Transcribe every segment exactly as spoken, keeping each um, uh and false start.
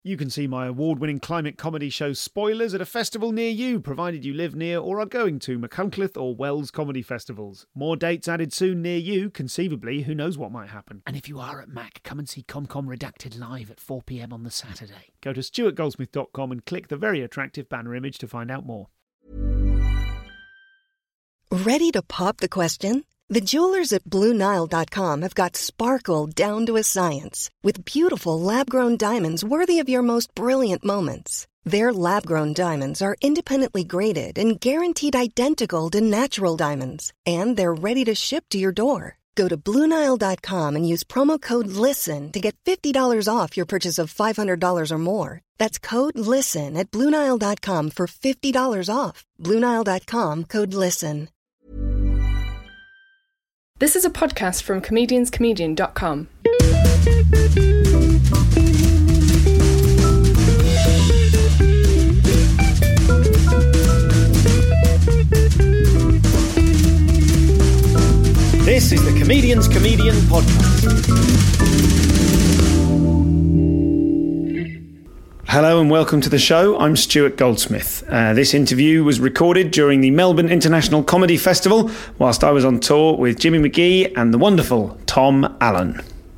You can see my award-winning climate comedy show Spoilers at a festival near you, provided you live near or are going to Machynlleth or Wells comedy festivals. More dates added soon near you, conceivably, who knows what might happen. And if you are at Mac, come and see ComCom Redacted live at four p.m. on the Saturday. Go to stuart goldsmith dot com and click the very attractive banner image to find out more. Ready to pop the question? The jewelers at Blue Nile dot com have got sparkle down to a science with beautiful lab-grown diamonds worthy of your most brilliant moments. Their lab-grown diamonds are independently graded and guaranteed identical to natural diamonds, and they're ready to ship to your door. Go to Blue Nile dot com and use promo code LISTEN to get fifty dollars off your purchase of five hundred dollars or more. That's code LISTEN at Blue Nile dot com for fifty dollars off. Blue Nile dot com, code LISTEN. This is a podcast from comedians comedian dot com. This is the Comedians Comedian Podcast. Hello and welcome to the show. I'm Stuart Goldsmith. Uh, this interview was recorded during the Melbourne International Comedy Festival whilst I was on tour with Jimmy McGee and the wonderful Tom Allen.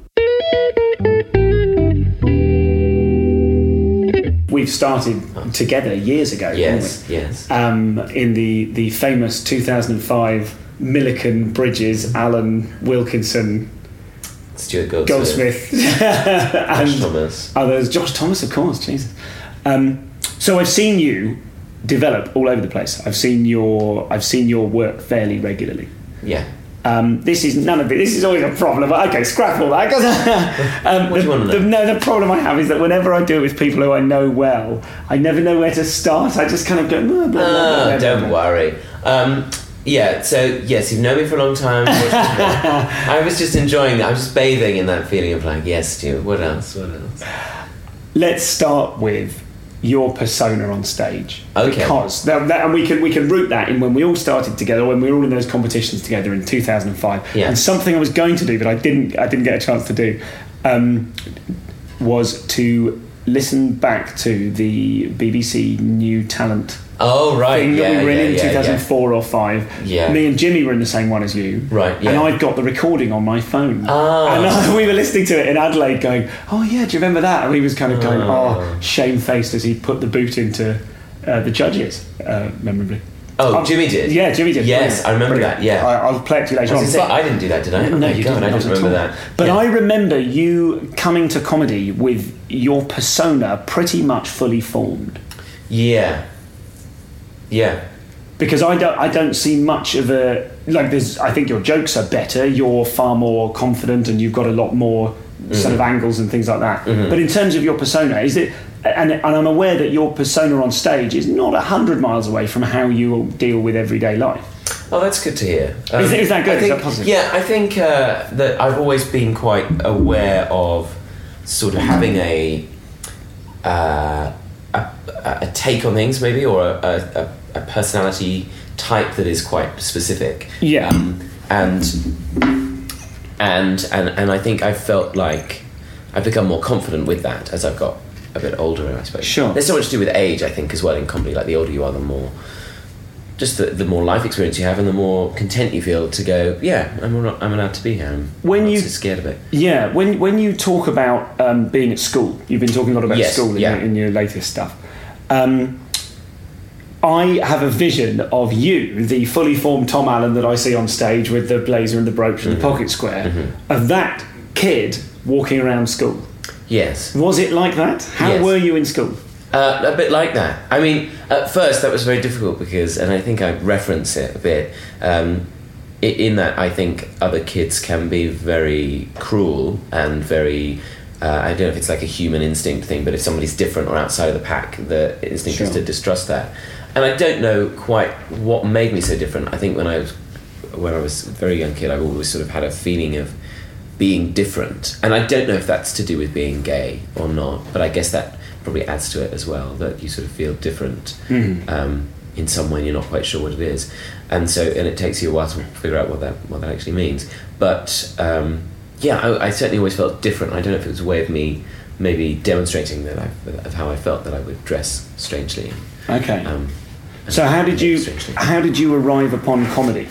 We've started together years ago, yes, haven't we? Yes. Um, in the, the famous two thousand five Milliken Bridges, Allen Wilkinson, Stuart Goldsmith, Goldsmith and Josh Thomas. Others. Josh Thomas, of course, Jesus. Um, so I've seen you develop all over the place. I've seen your I've seen your work fairly regularly. Yeah. Um, this is none of it. This is always a problem. Okay, scrap all that. um, what do you the, want to know? The, no, the problem I have is that whenever I do it with people who I know well, I never know where to start. I just kind of go. Blah, blah, blah, Ah, blah, blah, don't blah. worry. Um, yeah. So yes, you've known me for a long time. I was just enjoying that. I was just bathing in that feeling of like, yes, Stuart. What else? What else? Let's start with your persona on stage, Okay. because that, that, and we can we can root that in when we all started together, when we were all in those competitions together in two thousand five. Yeah. And something I was going to do, but I didn't I didn't get a chance to do, um, was to listen back to the B B C New Talent Oh right. thing Yeah. that we were yeah, in in yeah, two thousand four yeah. or five. Yeah. Me and Jimmy were in the same one as you. Right, yeah. And I'd got the recording on my phone. Ah. And uh, we were listening to it in Adelaide going, oh yeah, do you remember that? And he was kind of going, Ah. oh, shamefaced as he put the boot into uh, the judges, uh, memorably. Oh, Um, Jimmy did. Yeah, Jimmy did. Yes, Brilliant. I remember Brilliant. that. Yeah. I, I'll play it to you later I on. was gonna say, But- I didn't do that, did I? no, oh my you God, didn't. I not don't at remember all. that. But Yeah. I remember you coming to comedy with your persona pretty much fully formed. Yeah. Yeah. Because I don't, I don't see much of a like. There's, I think your jokes are better. You're far more confident, and you've got a lot more Mm-hmm. sort of angles and things like that. But in terms of your persona, is it? And, and I'm aware that your persona on stage is not a hundred miles away from how you deal with everyday life. Oh, that's good to hear. Is it- is that good? I Is think- that positive? Yeah, I think uh, that I've always been quite aware of sort of having a uh, a, a take on things, maybe, or a, a, a personality type that is quite specific. Yeah. Um, and and and and I think I felt like I've become more confident with that as I've got a bit older, I suppose. Sure. There's so much to do with age, I think, as well in comedy. Like the older you are, the more. Just the, the more life experience you have, and the more content you feel to go. Yeah, I'm not, I'm allowed to be here. I'm When not you- so scared of it. Yeah, when when you talk about um, being at school, you've been talking a lot about Yes, school in, yeah. your, in your latest stuff. Um, I have a vision of you, the fully formed Tom Allen that I see on stage with the blazer and the brooch and the pocket square, of that kid walking around school. Yes, Was it like that? How Yes. were you in school? uh, a bit like that. I mean, at first that was very difficult because, and I think I reference it a bit. Um, i- in that, I think other kids can be very cruel and very. Uh, I don't know if it's like a human instinct thing, but if somebody's different or outside of the pack, the instinct is Sure. to distrust that. And I don't know quite what made me so different. I think when I was when I was a very young kid, I always sort of had a feeling of being different, and I don't know if that's to do with being gay or not. But I guess that probably adds to it as well, that you sort of feel different um, in some way, and you're not quite sure what it is, and so and it takes you a while to figure out what that what that actually means. But um, yeah, I, I certainly always felt different. I don't know if it was a way of me maybe demonstrating that I, of how I felt that I would dress strangely. Okay. Um, so how did you strangely. how did you arrive upon comedy?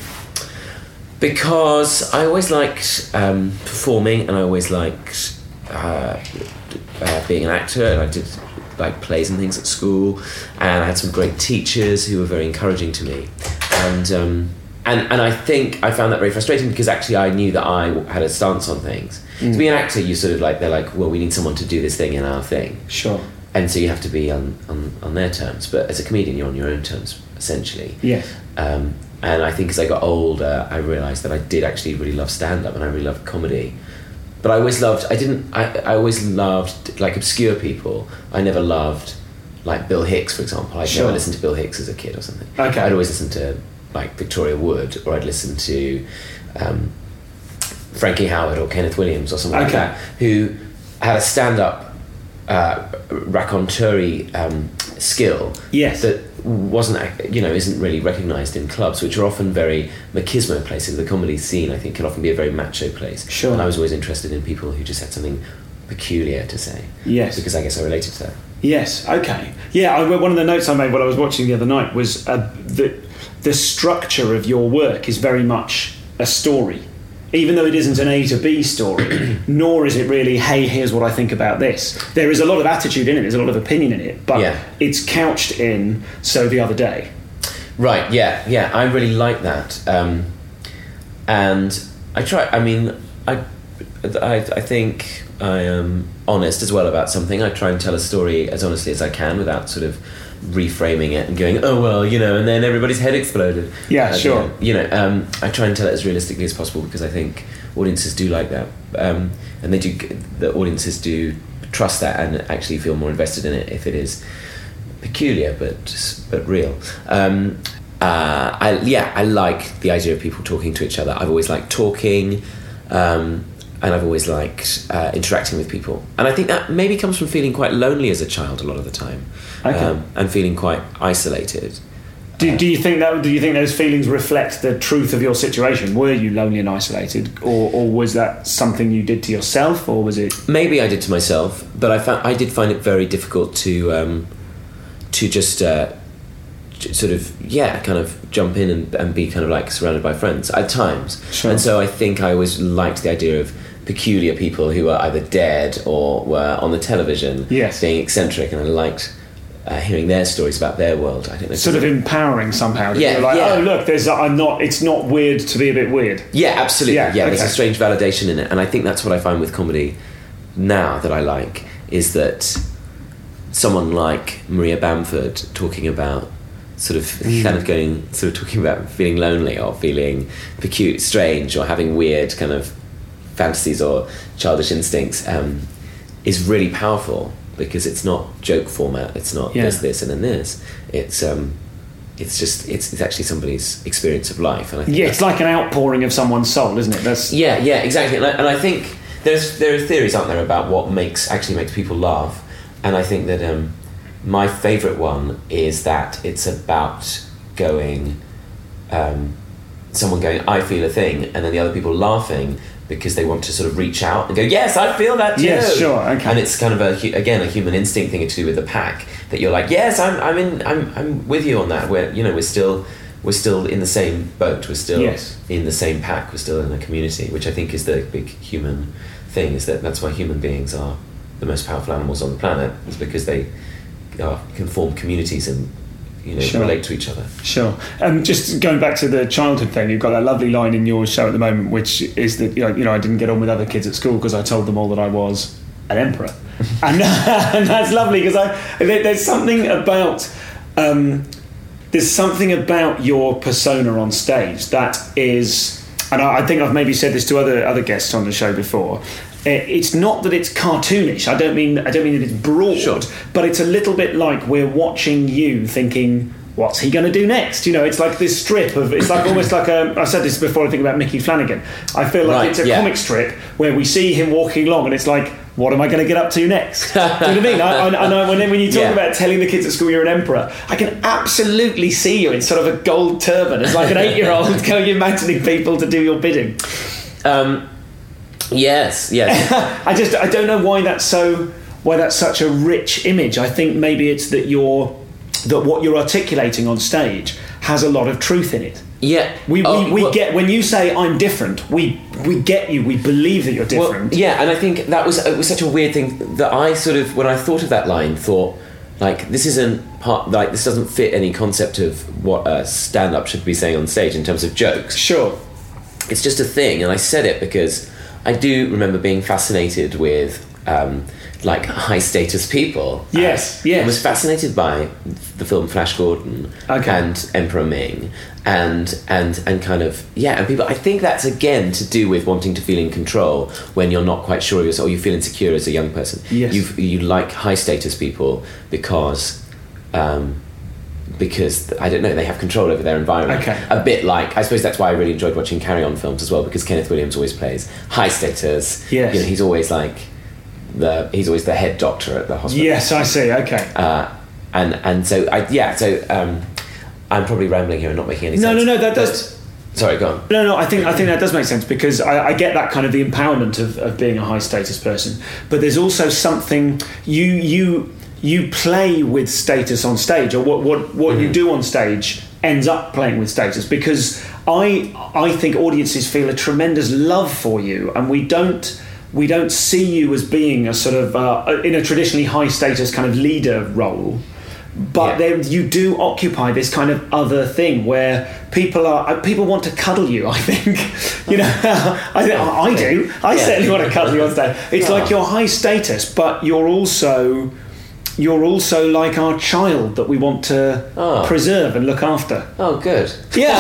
Because I always liked um, performing, and I always liked uh, uh, being an actor, and I did like plays and things at school, and I had some great teachers who were very encouraging to me, and um, and and I think I found that very frustrating because actually I knew that I had a stance on things. Mm. To be an actor, you sort of like they're like, well, we need someone to do this thing in our thing, sure, and so you have to be on on, on their terms. But as a comedian, you're on your own terms essentially. Yes. Um, and I think as I got older, I realised that I did actually really love stand-up and I really loved comedy. But I always loved, I didn't, I, I always loved, like, obscure people. I never loved, like, Bill Hicks, for example. I'd sure. never listened to Bill Hicks as a kid or something. Okay. I'd always listen to, like, Victoria Wood, or I'd listen to um, Frankie Howard or Kenneth Williams or someone okay. like that, who had a stand-up uh, raconteur um, skill yes. that wasn't, you know, isn't really recognised in clubs, which are often very machismo places. The comedy scene, I think, can often be a very macho place. Sure. And I was always interested in people who just had something peculiar to say. Yes. Because I guess I related to that. Yes. Okay. Yeah. I, one of the notes I made while I was watching the other night was uh, that the structure of your work is very much a story. Even though it isn't an A to B story, nor is it really, hey, here's what I think about this. There is a lot of attitude in it, there's a lot of opinion in it, but yeah. it's couched in So the Other Day. Right, yeah, yeah, I really like that. Um, and I try, I mean, I, I, I think I am honest as well about something. I try and tell a story as honestly as I can without sort of reframing it and going, oh well, you know, and then everybody's head exploded. Yeah, uh, sure. You know, um, I try and tell it as realistically as possible because I think audiences do like that, um, and they do. The audiences do trust that and actually feel more invested in it if it is peculiar but but real. Um, uh, I yeah, I like the idea of people talking to each other. I've always liked talking. Um, And I've always liked uh, interacting with people. And I think that maybe comes from feeling quite lonely as a child a lot of the time. Okay. Um, and feeling quite isolated. Do, do you think that? Do you think those feelings reflect the truth of your situation? Were you lonely and isolated, or, or was that something you did to yourself, or was it? Maybe I did to myself, but I found I did find it very difficult to um, to just uh, sort of yeah, kind of jump in and, and be kind of like surrounded by friends at times. Sure. And so I think I always liked the idea of peculiar people who were either dead or were on the television, yes. being eccentric, and I liked uh, hearing their stories about their world. I don't know, sort of empowering somehow. Yeah, like, yeah. oh look, there's I'm not. It's not weird to be a bit weird. Yeah, absolutely. Yeah, Yeah, okay. there's a strange validation in it, and I think that's what I find with comedy now that I like is that someone like Maria Bamford talking about sort of mm. kind of going sort of talking about feeling lonely or feeling peculiar, strange, or having weird kind of fantasies or childish instincts um, is really powerful because it's not joke format. It's not yeah. this, this, and then this. It's um, it's just it's, it's actually somebody's experience of life. And I think yeah, it's like an outpouring of someone's soul, isn't it? That's yeah, yeah, exactly. And I, and I think there's there are theories, aren't there, about what makes actually makes people laugh, and I think that um, my favourite one is that it's about going, um, someone going, I feel a thing, and then the other people laughing because they want to sort of reach out and go, yes, I feel that too. Yes, sure, okay. And it's kind of a hu- again a human instinct thing to do with the pack that you're like, yes, I'm I'm in I'm I'm with you on that. We're you know we're still we're still in the same boat. We're still yes. in the same pack. We're still in a community, which I think is the big human thing. Is that that's why human beings are the most powerful animals on the planet. Is because they are, can form communities and you know sure. relate to each other. Sure. Um, just going back to the childhood thing, you've got that lovely line in your show at the moment, which is that you know, you know I didn't get on with other kids at school because I told them all that I was an emperor, and, and that's lovely because I there, there's something about um, there's something about your persona on stage that is, and I, I think I've maybe said this to other other guests on the show before. It's not that it's cartoonish. I don't mean I don't mean that it's broad, sure. but it's a little bit like we're watching you, thinking, "What's he going to do next?" You know, it's like this strip of. It's like almost like a. I said this before. I think about Mickey Flanagan. I feel like right, it's a yeah. comic strip where we see him walking along, and it's like, "What am I going to get up to next?" Do you know what I mean? I, I, I know when when you talk yeah. about telling the kids at school you're an emperor, I can absolutely see you in sort of a gold turban as like an eight-year-old going imagining people to do your bidding. Um, Yes, yes. I just I don't know why that's so why that's such a rich image. I think maybe it's that you're that what you're articulating on stage has a lot of truth in it. Yeah, we we, oh, we well, get when you say I'm different. We we get you. We believe that you're different. Well, yeah, and I think that was it was such a weird thing that I sort of when I thought of that line thought like this isn't part like this doesn't fit any concept of what a stand-up should be saying on stage in terms of jokes. Sure, it's just a thing, and I said it because I do remember being fascinated with. Um, like high status people. Yes, uh, yes. I was fascinated by the film Flash Gordon okay. and Emperor Ming and and and kind of yeah, and people I think that's again to do with wanting to feel in control when you're not quite sure of yourself or you feel insecure as a young person. Yes. You you like high status people because um because I don't know, they have control over their environment. Okay. A bit like I suppose that's why I really enjoyed watching Carry On films as well, because Kenneth Williams always plays high status. Yes. You know, he's always like The, he's always the head doctor at the hospital. Yes, I see. Okay. Uh, and and so I yeah so um, I'm probably rambling here and not making any no, sense. No, no, That but, does. Sorry, go on. No, no. I think I think that does make sense because I, I get that kind of the empowerment of, of being a high status person, but there's also something you you you play with status on stage, or what what what mm-hmm. you do on stage ends up playing with status, because I I think audiences feel a tremendous love for you, and we don't. We don't see you as being a sort of uh, in a traditionally high status kind of leader role, but yeah. then you do occupy this kind of other thing where people are people want to cuddle you. I think you know I, I do. I yeah. certainly want to cuddle you on stage. It's oh. like you're high status, but you're also you're also like our child that we want to oh. preserve and look after. Oh, good. Yeah,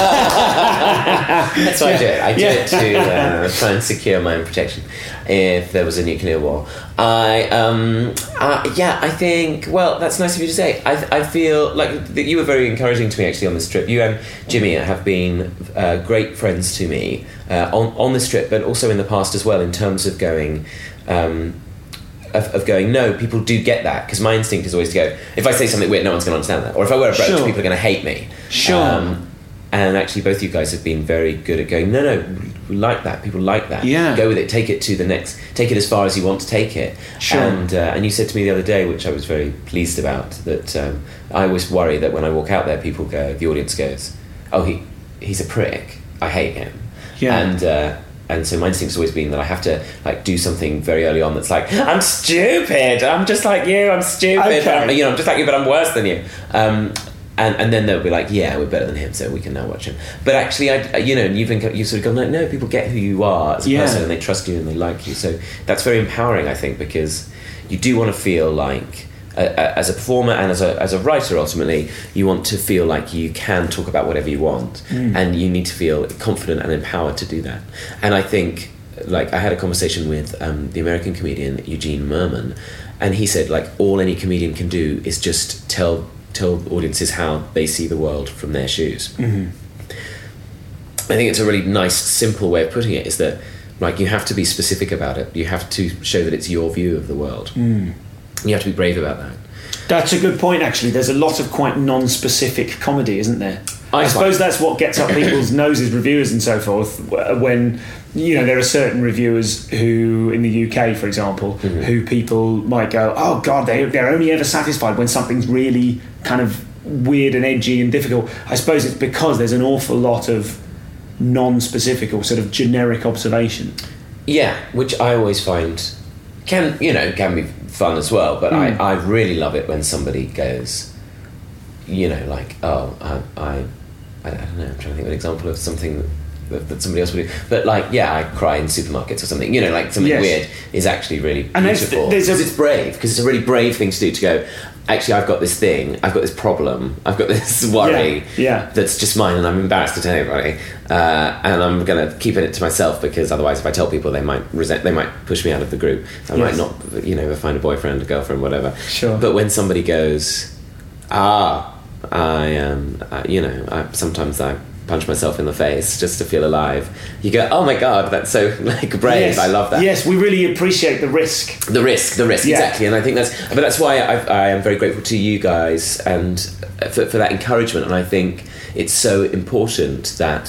that's what yeah. I do. I do yeah. it to uh, try and secure my own protection if there was a nuclear war. I um uh, yeah I think well that's nice of you to say. I I feel like that you were very encouraging to me actually on this trip. You and Jimmy have been uh, great friends to me uh, on on this trip, but also in the past as well, in terms of going. Um, Of, of going, no, people do get that, because my instinct is always to go, if I say something weird, no one's going to understand that, or if I wear a brooch, sure. people are going to hate me. Sure. Um, and actually, both you guys have been very good at going, no, no, we like that. People like that. Yeah. Go with it. Take it to the next. Take it as far as you want to take it. Sure. And uh, and you said to me the other day, which I was very pleased about, that um, I always worry that when I walk out there, people go, the audience goes, oh, he he's a prick. I hate him. Yeah. And. Uh, And so my instinct's always been that I have to like do something very early on that's like, I'm stupid, I'm just like you, I'm stupid, okay. I'm, you know, I'm just like you, but I'm worse than you. Um, and, and then they'll be like, yeah, we're better than him, so we can now watch him. But actually, I, you know, you've, you've sort of gone like, no, people get who you are as a yeah. person, and they trust you and they like you. So that's very empowering, I think, because you do want to feel like, Uh, as a performer and as a as a writer, ultimately, you want to feel like you can talk about whatever you want, mm. and you need to feel confident and empowered to do that. And I think, like, I had a conversation with um, the American comedian Eugene Merman, and he said, like, all any comedian can do is just tell tell audiences how they see the world from their shoes. Mm-hmm. I think it's a really nice, simple way of putting it. Is that, like, you have to be specific about it. You have to show that it's your view of the world. Mm. You have to be brave about that. That's a good point, actually. There's a lot of quite non-specific comedy, isn't there? I, I suppose that's what gets up people's noses, reviewers and so forth, when, you know, there are certain reviewers who, in the U K, for example, mm-hmm. who people might go, oh, God, they, they're only ever satisfied when something's really kind of weird and edgy and difficult. I suppose it's because there's an awful lot of non-specific or sort of generic observation. Yeah, which I always find can, you know, can be fun as well, but mm. I, I really love it when somebody goes, you know, like, oh, I, I, I don't know, I'm trying to think of an example of something that, that somebody else would do, but like, yeah, I cry in supermarkets or something, you know, like something yes. weird is actually really and beautiful, because it's brave, because it's a really brave thing to do, to go, actually, I've got this thing, I've got this problem, I've got this worry yeah, yeah. that's just mine, and I'm embarrassed to tell anybody, uh, and I'm going to keep it to myself, because otherwise if I tell people, they might resent, they might push me out of the group. I yes. might not, you know, find a boyfriend, a girlfriend, whatever. Sure. But when somebody goes, ah, I um, uh, you know, I, sometimes I punch myself in the face just to feel alive. You go, oh my God, that's so like brave. Yes. I love that. Yes, we really appreciate the risk. The risk, the risk, yeah. exactly. And I think that's, but that's why I, I am very grateful to you guys and for, for that encouragement. And I think it's so important that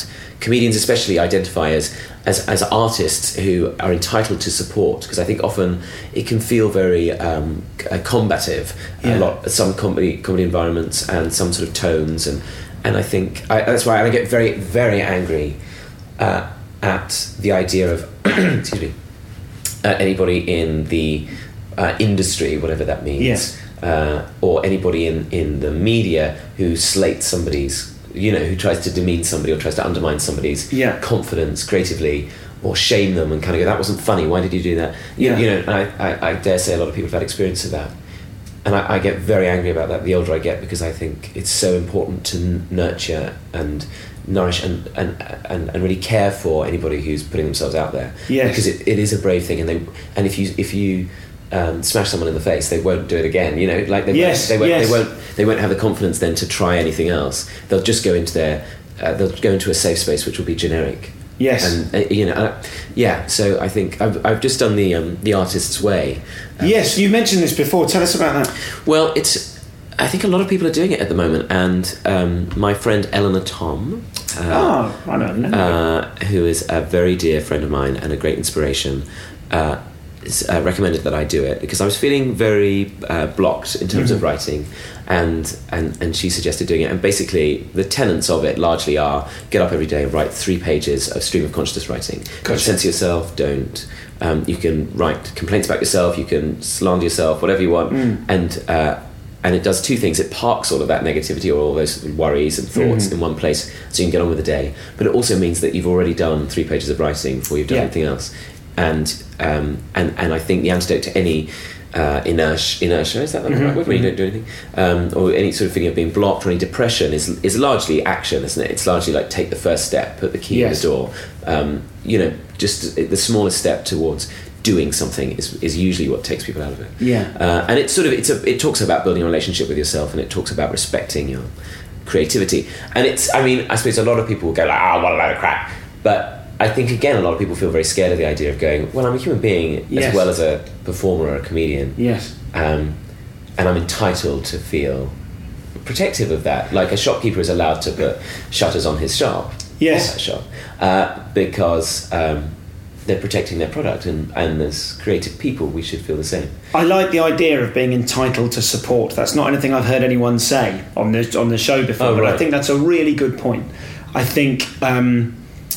comedians especially identify as, as as artists who are entitled to support, because I think often it can feel very um, combative, yeah. a lot some comedy comedy environments and some sort of tones, and and I think I, that's why I get very very angry uh, at the idea of excuse me uh, anybody in the uh, industry, whatever that means, yes. uh, or anybody in in the media who slates somebody's, you know, who tries to demean somebody or tries to undermine somebody's yeah. confidence creatively, or shame them and kind of go, that wasn't funny, why did you do that? You, Yeah. you know, and I, I, I dare say a lot of people have had experience of that. And I, I get very angry about that the older I get, because I think it's so important to n- nurture and nourish and, and, and, and really care for anybody who's putting themselves out there. Yes. Because it, it is a brave thing, and they and if you if you Um, smash someone in the face, they won't do it again. You know, like they, yes, won't, they, won't, yes. they won't. They won't have the confidence then to try anything else. They'll just go into their. Uh, they'll go into a safe space, which will be generic. Yes, and uh, you know, uh, yeah. So I think I've I've just done the um, the artist's way. Um, yes, you mentioned this before. Tell us about that. Well, it's. I think a lot of people are doing it at the moment, and um, my friend Eleanor Tom. Uh, oh, I don't know. Uh, who is a very dear friend of mine and a great inspiration. Uh, Uh, recommended that I do it because I was feeling very uh, blocked in terms mm-hmm. of writing, and, and and she suggested doing it. And basically the tenets of it largely are: get up every day and write three pages of stream of consciousness writing. Gotcha. Don't censor yourself, don't um, you can write complaints about yourself, you can slander yourself, whatever you want, mm. and uh, and it does two things. It parks all of that negativity or all those worries and thoughts mm-hmm. in one place so you can get on with the day, but it also means that you've already done three pages of writing before you've done yeah. anything else. And um, and and I think the antidote to any uh, inertia, inertia is that the mm-hmm. right word, when you don't do anything, um, or any sort of feeling of being blocked or any depression is is largely action, isn't it? It's largely like take the first step, put the key yes. in the door. Um, you know, just the smallest step towards doing something is is usually what takes people out of it. Yeah, uh, and it's sort of it's a it talks about building a relationship with yourself, and it talks about respecting your creativity. And it's I mean I suppose a lot of people will go like, oh, what a load of crap, but I think again a lot of people feel very scared of the idea of going, well, I'm a human being yes. as well as a performer or a comedian. Yes. Um, and I'm entitled to feel protective of that. Like a shopkeeper is allowed to put shutters on his shop. Yes. That shop. Uh, because um, they're protecting their product, and, and as creative people we should feel the same. I like the idea of being entitled to support. That's not anything I've heard anyone say on the, on the show before, oh, but right. I think that's a really good point. I think... Um,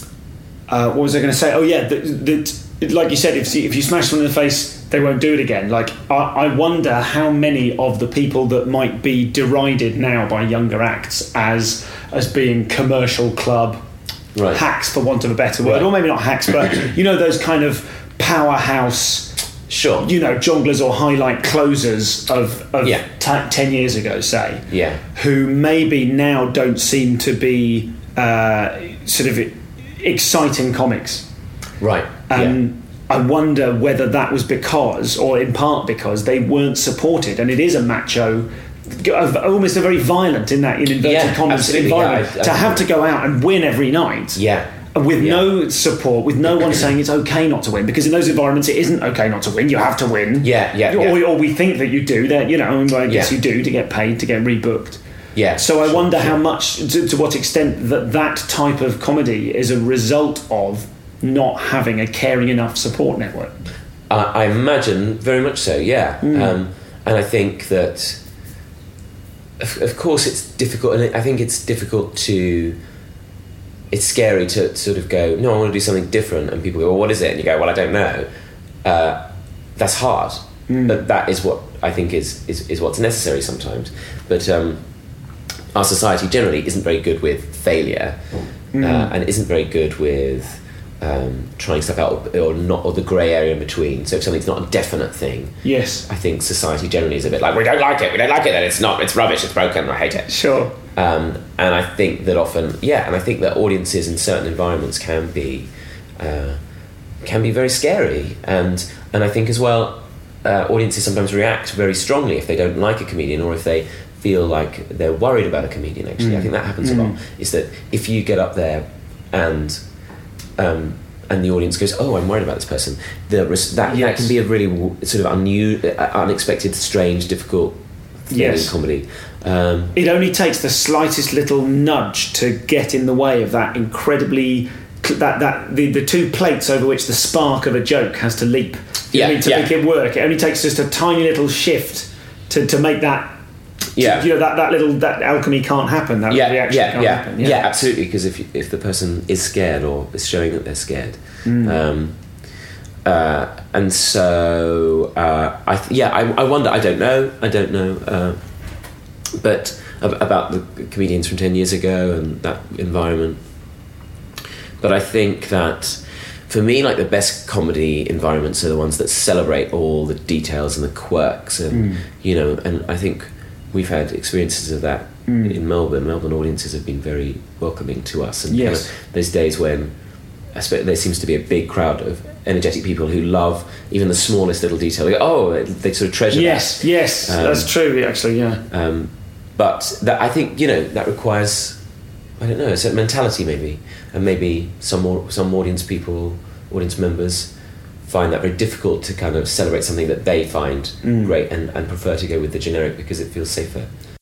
Uh, what was I going to say? Oh yeah, that, that like you said, if you, if you smash someone in the face, they won't do it again. Like I, I wonder how many of the people that might be derided now by younger acts as as being commercial club right. hacks, for want of a better word, right. or maybe not hacks, but you know those kind of powerhouse, sure, you know, jonglers or highlight closers of, of yeah. t- ten years ago, say, yeah, who maybe now don't seem to be uh, sort of exciting comics. Right. Um, yeah. I wonder whether that was because, or in part because, they weren't supported, and it is a macho, almost a very violent in that in inverted yeah, commas absolutely. environment Yeah, I, I, to have to go out and win every night. Yeah. With yeah. no support, with no one saying it's okay not to win, because in those environments it isn't okay not to win. You have to win. Yeah, yeah. Or, yeah. or we think that you do. That you know, I guess yeah. you do to get paid, to get rebooked. Yeah. So I sure, wonder sure. how much, to, to what extent, that that type of comedy is a result of not having a caring enough support network. Uh, I imagine very much so. Yeah. Mm. Um, and I think that, of, of course, it's difficult, and I think it's difficult to. It's scary to sort of go, no, I want to do something different, and people go, well, what is it? And you go, well, I don't know. Uh, that's hard, mm. but that is what I think is is, is what's necessary sometimes. But um, our society generally isn't very good with failure, mm. uh, and isn't very good with um, trying stuff out, or not, or the grey area in between. So if something's not a definite thing, yes, I think society generally is a bit like, we don't like it, we don't like it, then it's not, it's rubbish, it's broken, I hate it. Sure. Um, and I think that often, yeah, and I think that audiences in certain environments can be uh, can be very scary, and and I think as well, uh, audiences sometimes react very strongly if they don't like a comedian, or if they feel like they're worried about a comedian. Actually, mm. I think that happens mm. a lot. Is that if you get up there and um, and the audience goes, "Oh, I'm worried about this person," the that yes. that can be a really sort of unu- unexpected, strange, difficult thing Yes. in comedy. Um, It only takes the slightest little nudge to get in the way of that incredibly that that the, the two plates over which the spark of a joke has to leap. You know what I Yeah, mean, to yeah. make it work. It only takes just a tiny little shift to, to make that. Yeah. You know, that, that little that alchemy can't happen. That yeah, reaction yeah, can't yeah, happen. yeah, absolutely. Because if you, if the person is scared or is showing that they're scared, Mm. um, uh, and so uh, I th- yeah, I, I wonder. I don't know. I don't know. Uh, but ab- about the comedians from ten years ago and that environment. But I think that for me, like the best comedy environments are the ones that celebrate all the details and the quirks, and Mm. you know. And I think we've had experiences of that Mm. in Melbourne. Melbourne audiences have been very welcoming to us, and Yes. kind of those days when I suppose there seems to be a big crowd of energetic people who love even the smallest little detail. They go, oh, they sort of treasure Yes, that. yes, Um, that's true. Actually, yeah. Um, but that, I think, you know, that requires, I don't know, a certain mentality maybe, and maybe some more, some audience people, audience members find that very difficult to kind of celebrate something that they find Mm. great and, and prefer to go with the generic because it feels safer.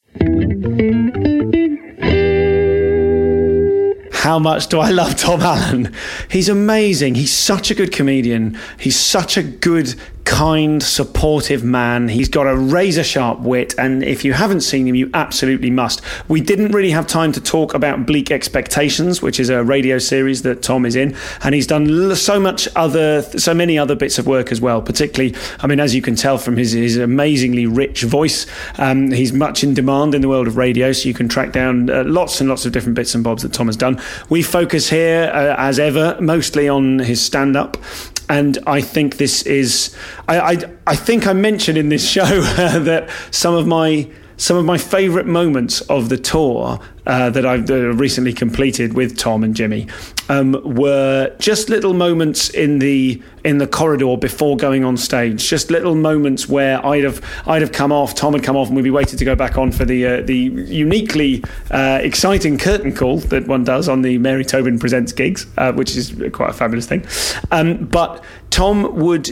How much do I love Tom Allen? He's amazing. He's such a good comedian. He's such a good, kind, supportive man. He's got a razor-sharp wit, and if you haven't seen him, you absolutely must. We didn't really have time to talk about Bleak Expectations, which is a radio series that Tom is in, and he's done l- so much other, so many other bits of work as well, particularly, I mean, as you can tell from his, his amazingly rich voice, um, he's much in demand in the world of radio, so you can track down uh, lots and lots of different bits and bobs that Tom has done. We focus here, uh, as ever, mostly on his stand-up. And I think this is, I, I, I think I mentioned in this show uh, that some of my some of my favourite moments of the tour uh, that I've uh, recently completed with Tom and Jimmy um, were just little moments in the in the corridor before going on stage. Just little moments where I'd have I'd have come off, Tom had come off, and we'd be waiting to go back on for the uh, the uniquely uh, exciting curtain call that one does on the Mary Tobin Presents gigs, uh, which is quite a fabulous thing. Um, but Tom would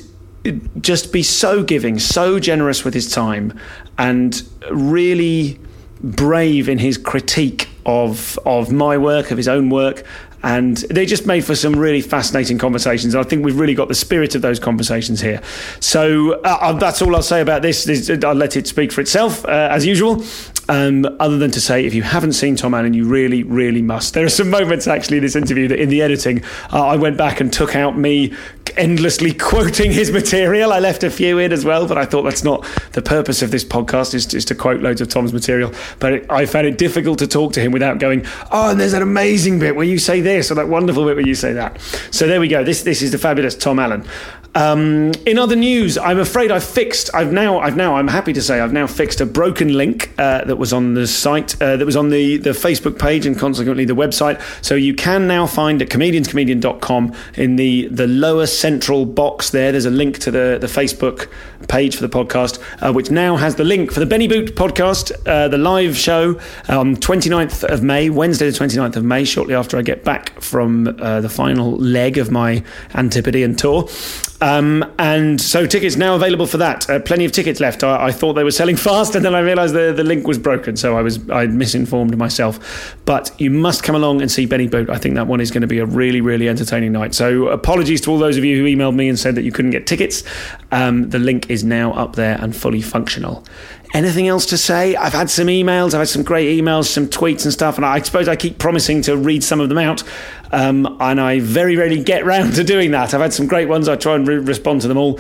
just be so giving, so generous with his time, and really brave in his critique of of my work, of his own work. And they just made for some really fascinating conversations. I think we've really got the spirit of those conversations here. So uh, that's all I'll say about this. this I'll let it speak for itself, uh, as usual. Um, other than to say, if you haven't seen Tom Allen, you really, really must. There are some moments, actually, in this interview that in the editing, uh, I went back and took out me endlessly quoting his material. I left a few in as well, but I thought that's not the purpose of this podcast, is, is to quote loads of Tom's material. But it, I found it difficult to talk to him without going, oh, and there's that amazing bit where you say this, or that wonderful bit where you say that. So there we go. This this is the fabulous Tom Allen. Um, in other news, I'm afraid I've fixed. I've now. I've now. I'm happy to say I've now fixed a broken link uh, that was on the site, uh, that was on the, the Facebook page and consequently the website. So you can now find at comedians comedian dot com in the the lower central box there. There's a link to the the Facebook page for the podcast, uh, which now has the link for the Benny Boot podcast, uh, the live show on twenty-ninth of May, Wednesday the twenty-ninth of May, shortly after I get back from uh, the final leg of my Antipodean tour. Um, and so tickets now available for that. Uh, plenty of tickets left. I, I thought they were selling fast, and then I realised the, the link was broken, so I was I misinformed myself. But you must come along and see Benny Boot. I think that one is going to be a really, really entertaining night. So apologies to all those of you who emailed me and said that you couldn't get tickets. Um, the link is now up there and fully functional. Anything else to say? I've had some emails, I've had some great emails, some tweets and stuff, and I suppose I keep promising to read some of them out, um, and I very rarely get round to doing that. I've had some great ones, I try and re- respond to them all,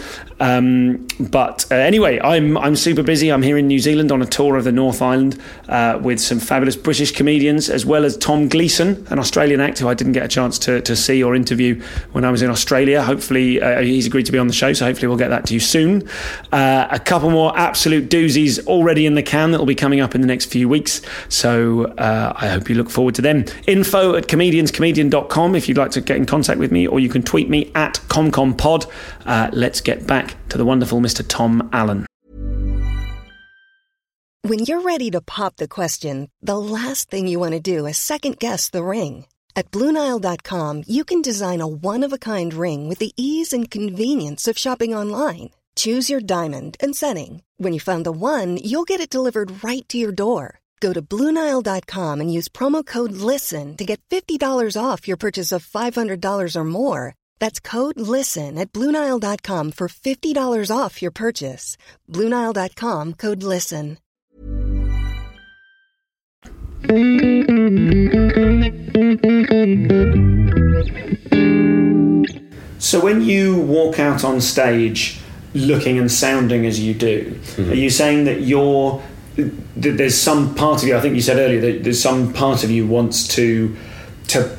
um, but uh, anyway, I'm I'm super busy. I'm here in New Zealand on a tour of the North Island uh, with some fabulous British comedians, as well as Tom Gleeson, an Australian actor who I didn't get a chance to, to see or interview when I was in Australia. Hopefully uh, he's agreed to be on the show, so hopefully we'll get that to you soon. Uh, a couple more absolute doozies already in the can that will be coming up in the next few weeks, so uh, I hope you look forward to them. Info at comedians comedian dot com if you'd like to get in contact with me, or you can tweet me at ComComPod. Uh, let's get back to the wonderful Mister Tom Allen. When you're ready to pop the question, the last thing you want to do is second-guess the ring. At Blue Nile dot com, you can design a one-of-a-kind ring with the ease and convenience of shopping online. Choose your diamond and setting. When you find the one, you'll get it delivered right to your door. Go to Blue Nile dot com and use promo code LISTEN to get fifty dollars off your purchase of five hundred dollars or more. That's code LISTEN at Blue Nile dot com for fifty dollars off your purchase. Blue Nile dot com, code LISTEN. So when you walk out on stage looking and sounding as you do, mm-hmm. are you saying that you're that there's some part of you, I think you said earlier that there's some part of you wants to to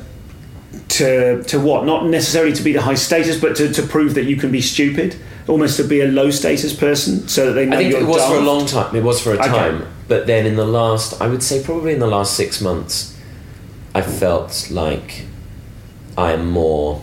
to to what? Not necessarily to be the high status, but to, to prove that you can be stupid, almost to be a low status person, so that they know I think you're it was daft. for a long time. It was for a Okay. time, but then in the last, I would say probably in the last six months, I felt like I'm more.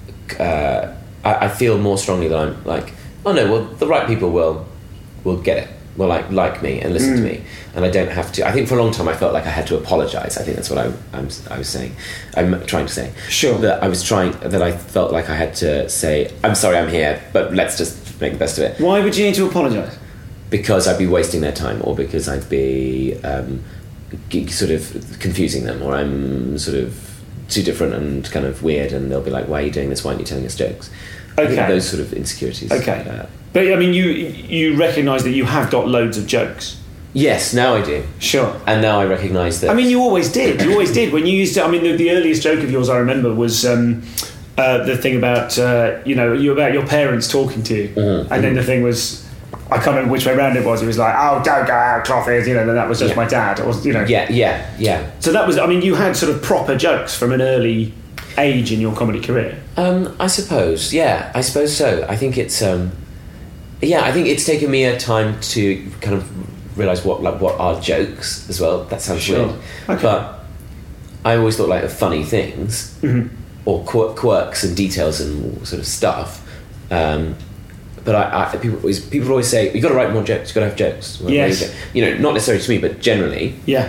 Uh, I, I feel more strongly that I'm like, oh no, well the right people will will get it. Will like like me and listen mm. to me, and I don't have to. I think for a long time I felt like I had to apologise. I think that's what I, I'm I was saying. I'm trying to say. Sure. That I was trying. That I felt like I had to say, I'm sorry, I'm here, but let's just make the best of it. Why would you need to apologise? Because I'd be wasting their time, or because I'd be um, g- sort of confusing them, or I'm sort of too different and kind of weird, and they'll be like, "Why are you doing this? Why aren't you telling us jokes?" I think Okay. those sort of insecurities. Okay. Uh, But I mean, you you recognise that you have got loads of jokes. yes, now I do. Sure. And now I recognise that. I mean, you always did. You always did. When you used to, I mean, the, the earliest joke of yours I remember was um, uh, the thing about, uh, you know, you about your parents talking to you. Mm-hmm. And then the thing was, I can't remember which way around it was. It was like, oh, don't go out, clothes, you know, then that was just Yeah. my dad. Or, you know. yeah, yeah, yeah. So that was, I mean, you had sort of proper jokes from an early age in your comedy career. Um, I suppose, yeah, I suppose so. I think it's, um, yeah, I think it's taken me a time to kind of realise what like what are jokes as well. That sounds Sure. weird, Okay. but I always thought like of funny things Mm-hmm. or quir- quirks and details and sort of stuff. Um, but I, I people always people always say you got to write more jokes. You got to have jokes. Well, Yes. you know, not necessarily to me, but generally. Yeah.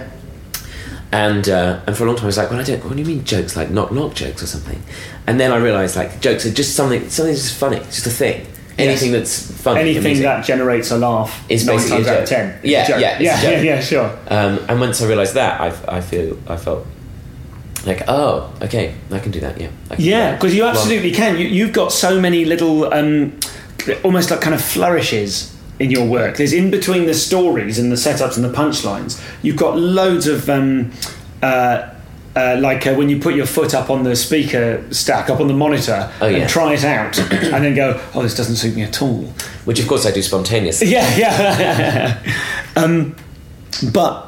And uh, and for a long time I was like, well, I don't. What do you mean jokes? Like knock knock jokes or something? And then I realised like jokes are just something. Something's just funny. It's just a thing. Anything that's funny. Anything amusing. that generates a laugh Is nine basically times a out of joke. ten. Yeah, It's a joke. yeah, it's a yeah, joke. yeah, yeah, sure. Um, and once I realised that, I I feel I felt like, oh, okay, I can do that. Yeah. I can do Yeah, that. because you Well, absolutely can. You, you've got so many little, um, almost like kind of flourishes in your work. There's in between the stories and the setups and the punchlines. You've got loads of, um, uh, uh, like uh, when you put your foot up on the speaker stack, up on the monitor, Oh, yeah. and try it out, and then go, oh, this doesn't suit me at all. Which of course I do spontaneously. Yeah, yeah. um, but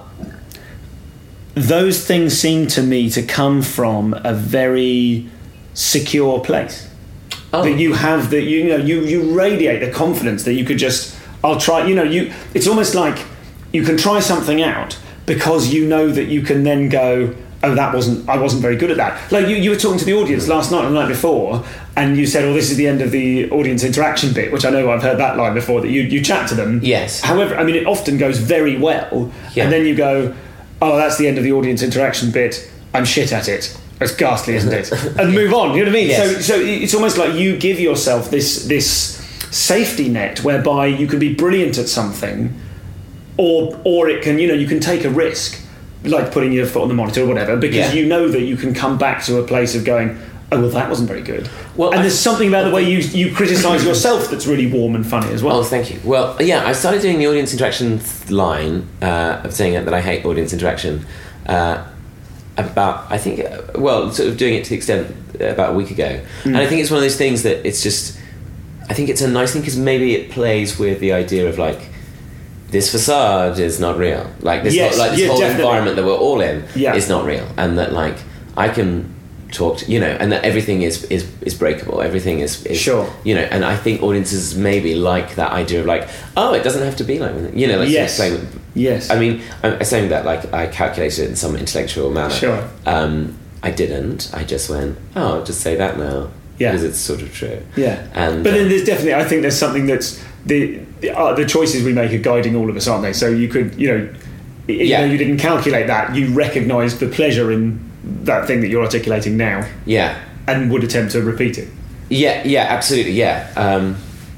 those things seem to me to come from a very secure place. Oh. That you have, that you, you know, you you radiate the confidence that you could just, I'll try. You know, you. It's almost like you can try something out because you know that you can then go, oh, that wasn't, I wasn't very good at that. Like you, you were talking to the audience last night and the night before, and you said, oh, this is the end of the audience interaction bit, which I know I've heard that line before, that you, you chat to them. Yes. However, I mean, it often goes very well, Yeah. and then you go, oh, that's the end of the audience interaction bit, I'm shit at it. It's ghastly, isn't it? And move on, you know what I mean? Yes. So, so it's almost like you give yourself this this safety net whereby you can be brilliant at something, or or it can, you know, you can take a risk, like putting your foot on the monitor or whatever, because Yeah. you know that you can come back to a place of going, oh, well, that wasn't very good. Well, and I- there's something about the way you you criticise yourself that's really warm and funny as well. Oh, thank you. Well, yeah, I started doing the audience interaction th- line uh, of saying that I hate audience interaction. Uh, about, I think, uh, well, sort of doing it to the extent uh, about a week ago, and I think it's one of those things that it's just, I think it's a nice thing because maybe it plays with the idea of like, this facade is not real. Like this, Yes, whole, like this yeah, whole definitely. environment that we're all in Yeah. is not real, and that like I can talk to, you know, and that everything is is, is breakable. Everything is, is Sure. you know, and I think audiences maybe like that idea of like, oh, it doesn't have to be like, you know, like Yes. saying, Yes. I mean, I'm saying that like I calculated it in some intellectual manner. Sure. Um, I didn't. I just went, oh, I'll just say that now. Yeah. Because it's sort of true. Yeah, And but uh, then there's definitely, I think there's something that's the the, uh, the choices we make are guiding all of us, aren't they? So you could, you know, even Yeah. though you didn't calculate that, you recognise the pleasure in that thing that you're articulating now, yeah. and would attempt to repeat it. Yeah, yeah, absolutely, yeah. Um,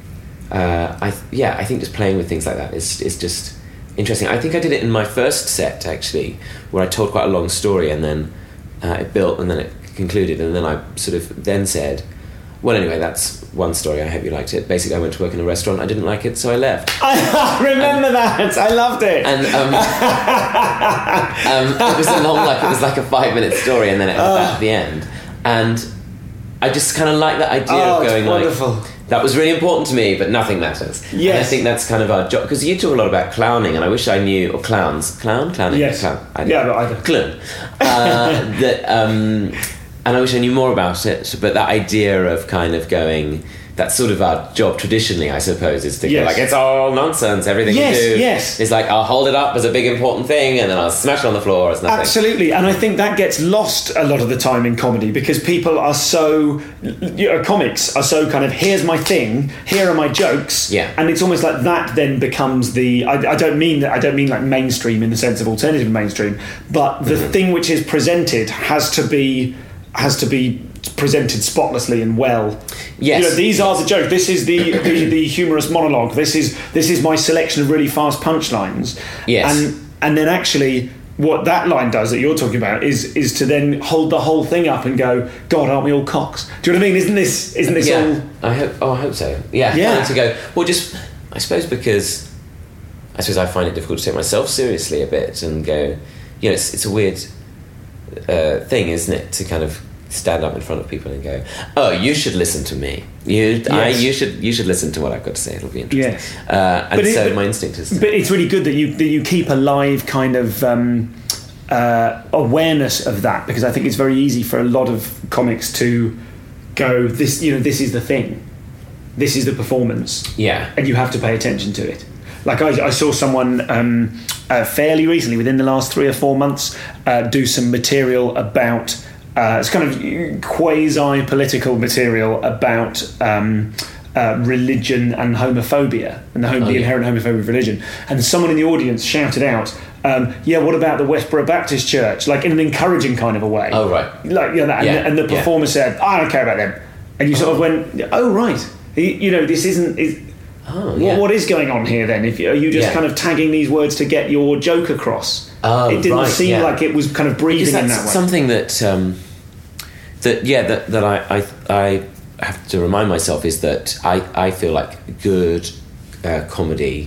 uh, I yeah, I think just playing with things like that is is just interesting. I think I did it in my first set actually, where I told quite a long story and then uh, it built and then it concluded, and then I sort of then said, well, anyway, that's one story. I hope you liked it. Basically, I went to work in a restaurant. I didn't like it, so I left. I remember and, that. I loved it. And um, um, it was a long, like it was like a five-minute story, and then it had oh. that at the end. And I just kind of like that idea oh, of going wonderful. like, that was really important to me, but nothing matters. Yes. And I think that's kind of our job, because you talk a lot about clowning, and I wish I knew, or clowns, clown, clowning, yes, clown. I yeah, but I don't. Clown. Uh, that. Um, And I wish I knew more about it, but that idea of kind of going, that's sort of our job traditionally, I suppose, is to yes. go like, it's all nonsense, everything yes, we do. Yes. It's like, I'll hold it up as a big important thing and then I'll smash it on the floor as nothing. Absolutely, and I think that gets lost a lot of the time in comedy because people are so, you know, comics are so kind of, here's my thing, here are my jokes, yeah. and it's almost like that then becomes the, I, I don't mean that, I don't mean like mainstream in the sense of alternative mainstream, but the mm-hmm. thing which is presented has to be, has to be presented spotlessly and well. Yes. You know, these are the jokes. This is the, the the humorous monologue. This is this is my selection of really fast punchlines. Yes. And and then actually what that line does that you're talking about is is to then hold the whole thing up and go, God, aren't we all cocks? Do you know what I mean? Isn't this isn't this yeah. all I hope oh I hope so. Yeah. Yeah. To go, well just I suppose because I suppose I find it difficult to take myself seriously a bit and go, you know, it's it's a weird Uh, thing, isn't it, to kind of stand up in front of people and go, oh, you should listen to me. You, yes. I, you should, you should listen to what I've got to say. It'll be interesting. Yes. Uh, and but so it, my instinct is. To, but it's really good that you that you keep a live kind of um, uh, awareness of that, because I think it's very easy for a lot of comics to go, this, you know, this is the thing, this is the performance, yeah, and you have to pay attention to it. Like I, I saw someone um, uh, fairly recently, within the last three or four months, uh, do some material about, uh, it's kind of quasi-political material about um, uh, religion and homophobia, and the, hom- oh, the yeah. inherent homophobia of religion. And someone in the audience shouted out, um, yeah, what about the Westboro Baptist Church? Like in an encouraging kind of a way. Oh, right. Like, you know, and, yeah. and the performer yeah. said, I don't care about them. And you sort oh. of went, oh, right. You know, this isn't... Is, Oh, what, yeah. what is going on here then? If you, are you just yeah. kind of tagging these words to get your joke across? Oh, it didn't right, seem yeah. like it was kind of breathing in that way. Something that, um, that yeah, that, that I, I I have to remind myself is that I, I feel like good uh, comedy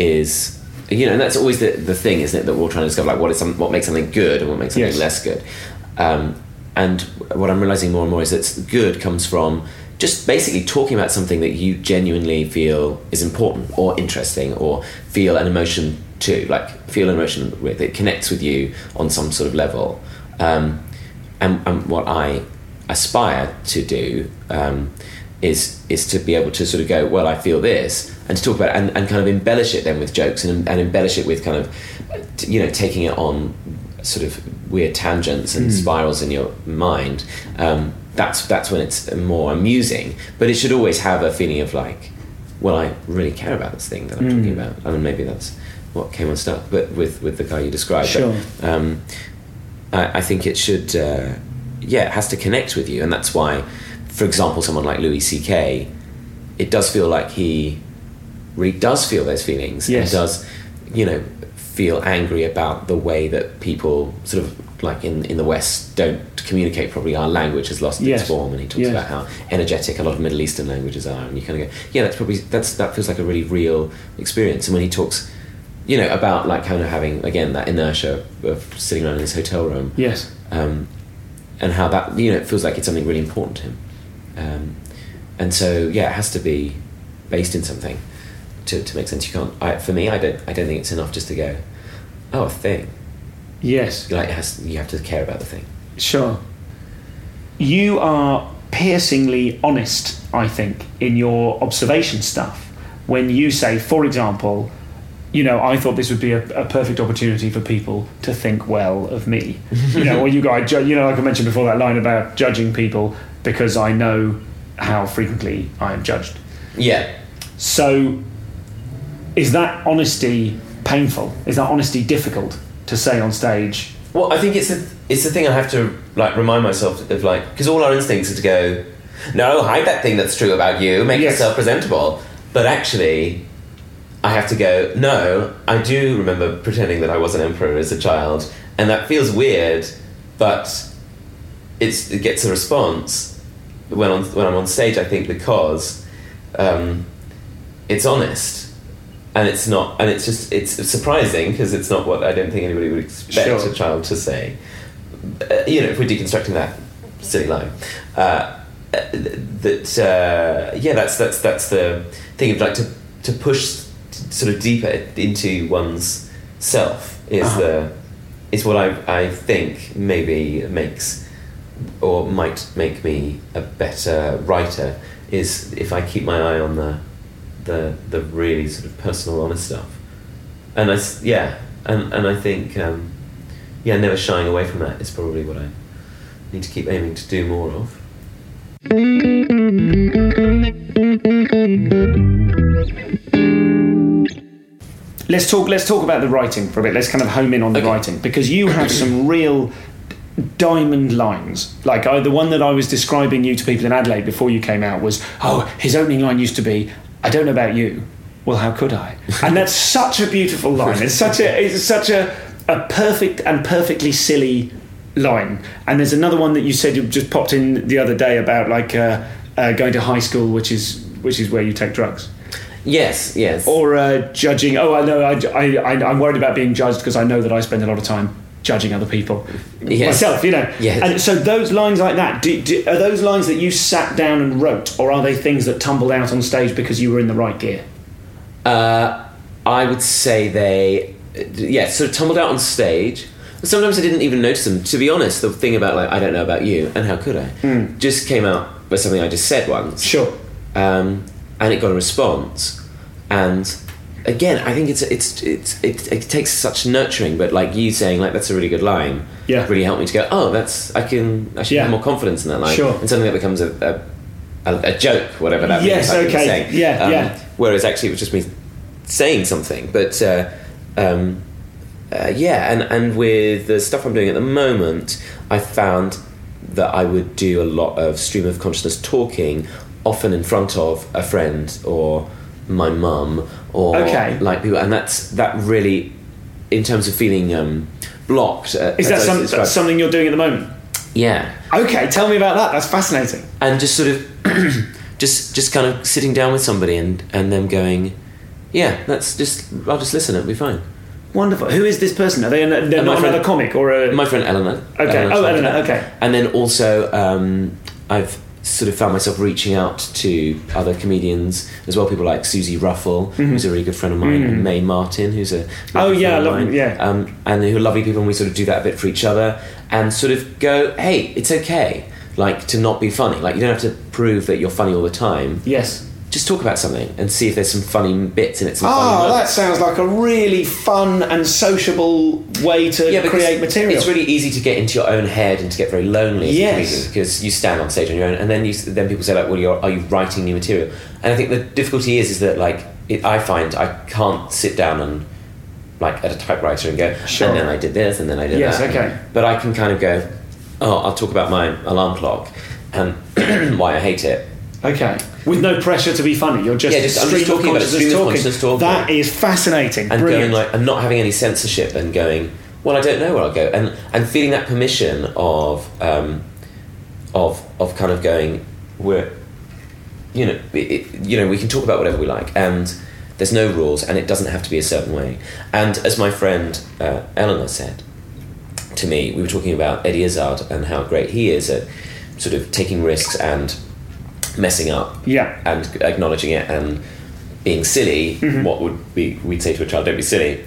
is, you know, and that's always the, the thing, isn't it? That we're all trying to discover, like, what is some, what makes something good and what makes something yes. less good. Um, and what I'm realizing more and more is that good comes from just basically talking about something that you genuinely feel is important or interesting, or feel an emotion to, like feel an emotion with it, connects with you on some sort of level. Um, and, and what I aspire to do um, is is to be able to sort of go, well, I feel this, and to talk about it and, and kind of embellish it then with jokes, and, and embellish it with kind of, you know, taking it on sort of weird tangents and mm. spirals in your mind. Um, that's that's when it's more amusing, but it should always have a feeling of like, well, I really care about this thing that I'm mm. talking about. I mean, maybe that's what came unstuck, but with with the guy you described. Sure. But, um, I, I think it should, uh, yeah, it has to connect with you, and that's why, for example, someone like Louis C K, it does feel like he really does feel those feelings, yes. and does, you know, feel angry about the way that people sort of like in, in the West don't communicate properly. Our language has lost yes. its form, and he talks yes. about how energetic a lot of Middle Eastern languages are, and you kind of go, yeah, that's probably that's that feels like a really real experience. And when he talks, you know, about like kind of having again that inertia of sitting around in his hotel room, yes, um, and how that, you know, it feels like it's something really important to him, um, and so yeah, it has to be based in something to, to make sense. You can't. I, for me, I don't. I don't think it's enough just to go, oh, a thing. Yes, like it has. You have to care about the thing. Sure. You are piercingly honest, I think, in your observation stuff. When you say, for example, you know, I thought this would be a, a perfect opportunity for people to think well of me. You know, or you go, I ju- you know, like I mentioned before, that line about judging people because I know how frequently I am judged. Yeah. So, is that honesty painful? Is that honesty difficult to say on stage? Well, I think it's a, it's the thing I have to like remind myself of, like, because all our instincts are to go, no, hide that thing that's true about you, make yes. yourself presentable. But but actually I have to go, no, I do remember pretending that I was an emperor as a child, and that feels weird, but it's, it gets a response when, on, when I'm on stage, I think, because um, it's honest, and it's not, and it's just, it's surprising, because it's not what I don't think anybody would expect Sure. a child to say. Uh, you know, if we're deconstructing that silly line. Uh, that, uh, yeah, that's, that's, that's the thing of, like, to, to push sort of deeper into one's self is uh-huh. the is what I I think maybe makes or might make me a better writer, is if I keep my eye on the the the really sort of personal, honest stuff. And I yeah and and I think um, yeah never shying away from that is probably what I need to keep aiming to do more of. Let's talk. Let's talk about the writing for a bit. Let's kind of home in on the okay. writing, because you have some real diamond lines. Like I, the one that I was describing you to people in Adelaide before you came out was, oh, his opening line used to be, "I don't know about you. Well, how could I?" And that's such a beautiful line. It's such a. It's such a, a perfect and perfectly silly line. And there's another one that you said you just popped in the other day about like uh, uh, going to high school, which is which is where you take drugs. Yes, yes. Or uh, judging. Oh, I know. I, I, I'm worried about being judged because I know that I spend a lot of time judging other people yes. myself. You know. Yes. And so those lines like that, do, do, are those lines that you sat down and wrote, or are they things that tumbled out on stage because you were in the right gear? Uh, I would say they, yeah, sort of tumbled out on stage. Sometimes I didn't even notice them. To be honest, the thing about like I don't know about you and how could I, mm. just came out with something I just said once. Sure. Um, and it got a response, and again I think it's it's it's it, it takes such nurturing, but like you saying like that's a really good line, yeah, really helped me to go, oh, that's I can I should yeah. have more confidence in that line, sure. and something that becomes a a, a, a joke, whatever that yes, means. okay, saying. yeah, um, yeah. Whereas actually it was just me saying something, but uh, um, uh, yeah, and and with the stuff I'm doing at the moment, I found that I would do a lot of stream of consciousness talking, often in front of a friend or my mum or okay. like people, and that's that really, in terms of feeling um, blocked. Uh, Is that some, that's something you're doing at the moment? Yeah. Okay, tell me about that. That's fascinating. And just sort of, just just kind of sitting down with somebody and and them going, yeah, that's just I'll just listen. It'll be fine. Wonderful. Who is this person? Are they an, they're not friend, another comic or a... My friend Eleanor. Okay. Eleanor oh, Eleanor. Okay. And then also, um, I've sort of found myself reaching out to other comedians as well. People like Susie Ruffle, mm-hmm. who's a really good friend of mine, mm-hmm. and May Martin, who's a oh yeah, I love them, yeah, um, and who are lovely people. And we sort of do that a bit for each other, and sort of go, hey, it's okay, like to not be funny. Like you don't have to prove that you're funny all the time. Yes. Just talk about something and see if there's some funny bits in it. Some oh, funny that sounds like a really fun and sociable way to yeah, create material. It's really easy to get into your own head and to get very lonely as yes. a comedian, because you stand on stage on your own, and then you then people say like, well, you're, are you writing new material? And I think the difficulty is is that like it, I find I can't sit down and like at a typewriter and go, sure. and then I did this and then I did yes, that. Yes, okay. But I can kind of go, oh, I'll talk about my alarm clock and why I hate it. Okay. With no pressure to be funny, you're just, yeah, just I'm just talking about it, stream of consciousness talking. That is fascinating. And Brilliant. going like and not having any censorship and going, well, I don't know where I'll go, and and feeling that permission of um, of of kind of going, we're, you know, it, you know, we can talk about whatever we like, and there's no rules, and it doesn't have to be a certain way. And as my friend uh, Eleanor said to me, we were talking about Eddie Izzard and how great he is at sort of taking risks and messing up, yeah, and acknowledging it and being silly. Mm-hmm. What would be we'd say to a child, don't be silly.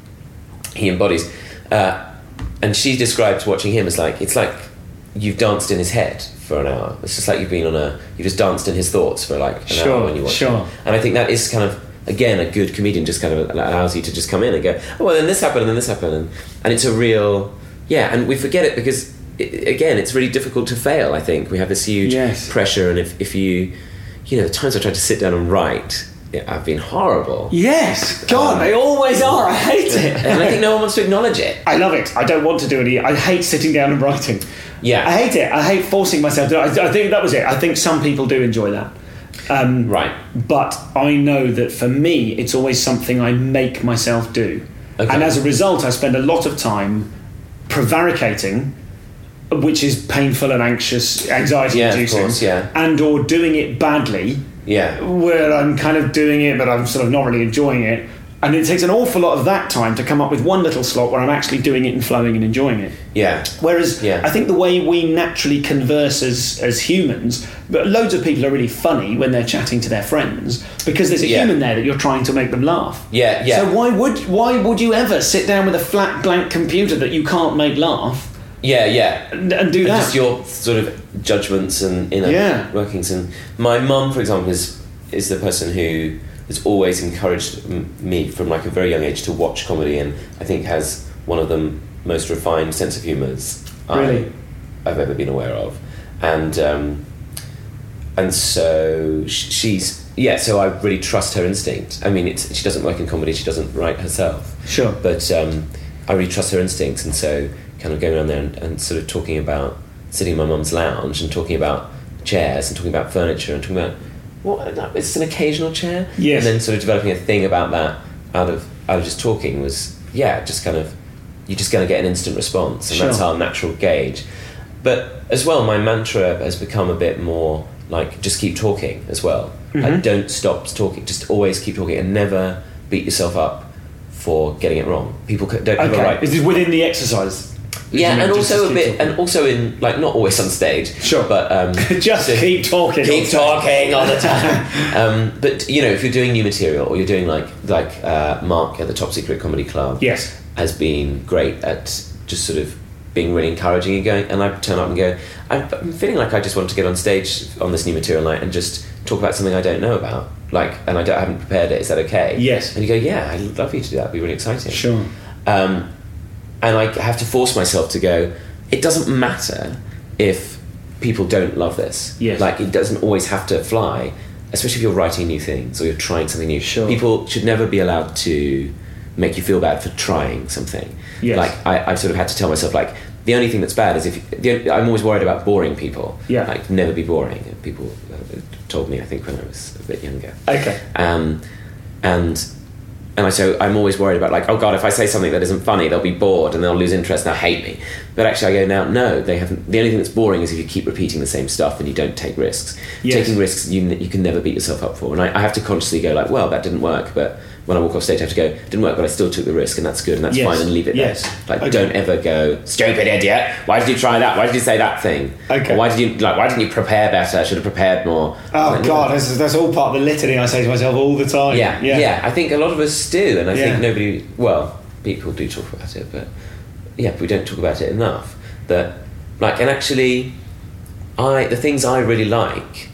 He embodies, uh, and she described watching him as like it's like you've danced in his head for an hour. It's just like you've been on a you just danced in his thoughts for like an sure, hour when you watch sure. him. And I think that is kind of again a good comedian just kind of allows you to just come in and go, oh well, then this happened and then this happened, and and it's a real yeah. And we forget it because. It, again, it's really difficult to fail. I think we have this huge yes. pressure, and if, if you, you know, the times I tried to sit down and write, yeah, I've been horrible. Yes, God, um, they always are. I hate it, and I think no one wants to acknowledge it. I love it. I don't want to do any. I hate sitting down and writing. Yeah, I hate it. I hate forcing myself to. I, I think that was it. I think some people do enjoy that. Um, Right. But I know that for me, it's always something I make myself do. Okay. And as a result, I spend a lot of time prevaricating, which is painful and anxious, anxiety Yeah, of inducing, course, yeah. and or doing it badly, Yeah. where I'm kind of doing it, but I'm sort of not really enjoying it. And it takes an awful lot of that time to come up with one little slot where I'm actually doing it and flowing and enjoying it. Yeah. Whereas Yeah. I think the way we naturally converse as, as humans, but loads of people are really funny when they're chatting to their friends because there's a Yeah. human there that you're trying to make them laugh. Yeah, yeah. So why would why would you ever sit down with a flat blank computer that you can't make laugh Yeah, yeah. and, and do And that? just your sort of judgments and inner Yeah. workings. And my mum, for example, is is the person who has always encouraged m- me from like a very young age to watch comedy, and I think has one of the m- most refined sense of humours Really? I, I've ever been aware of, and um, and so sh- she's yeah. So I really trust her instinct. I mean, it's, she doesn't work in comedy; she doesn't write herself. Sure. But um, I really trust her instincts, and so kind of going around there and, and sort of talking about sitting in my mum's lounge and talking about chairs and talking about furniture and talking about what well, it's an occasional chair. Yes. And then sort of developing a thing about that out of out of just talking was yeah, just kind of you're just going to get an instant response, and Sure. that's our natural gauge. But as well, my mantra has become a bit more like just keep talking as well. Mm-hmm. Like don't stop talking, just always keep talking and never beat yourself up for getting it wrong. People c- don't have a Okay. right. Is this within the exercise? Yeah, You and mean just also a keep bit, talking? and also in like not always on stage. Sure. but um, Just so keep talking. keep talking all the time. um, but you know, if you're doing new material or you're doing like like uh, Mark at the Top Secret Comedy Club, Yes. has been great at just sort of being really encouraging and going. And I turn up and go, I'm I'm feeling like I just want to get on stage on this new material night and just talk about something I don't know about, like, and I, don't, I haven't prepared it. Is that okay? Yes. And you go, yeah, I'd love you to do that. It'd be really exciting. Sure. Um, and I have to force myself to go, it doesn't matter if people don't love this. Yes. Like, it doesn't always have to fly, especially if you're writing new things or you're trying something new. Sure. People should never be allowed to make you feel bad for trying something. Yes. Like, I, I've sort of had to tell myself, like, the only thing that's bad is if... The, I'm always worried about boring people. Yeah. Like, never be boring. People uh, told me, I think, when I was a bit younger. Okay. Um, and and I, so I'm always worried about like, oh God, if I say something that isn't funny, they'll be bored and they'll lose interest and they'll hate me. But actually I go, now, no, they haven't. The only thing that's boring is if you keep repeating the same stuff and you don't take risks. Yes. Taking risks you you can never beat yourself up for. And I, I have to consciously go like, well, that didn't work, but when I walk off stage I have to go, didn't work, but I still took the risk and that's good and that's Yes. fine, and leave it Yes. there. Like, Okay. don't ever go, stupid idiot, why did you try that? Why did you say that thing? Okay. Or why did you like why didn't you prepare better? I should have prepared more. Oh Like, God, that's, that's all part of the litany I say to myself all the time. yeah, yeah, I think a lot of us do, and I Yeah. think nobody. Well, people do talk about it, but yeah, but we don't talk about it enough. That, like, and actually, I the things I really like.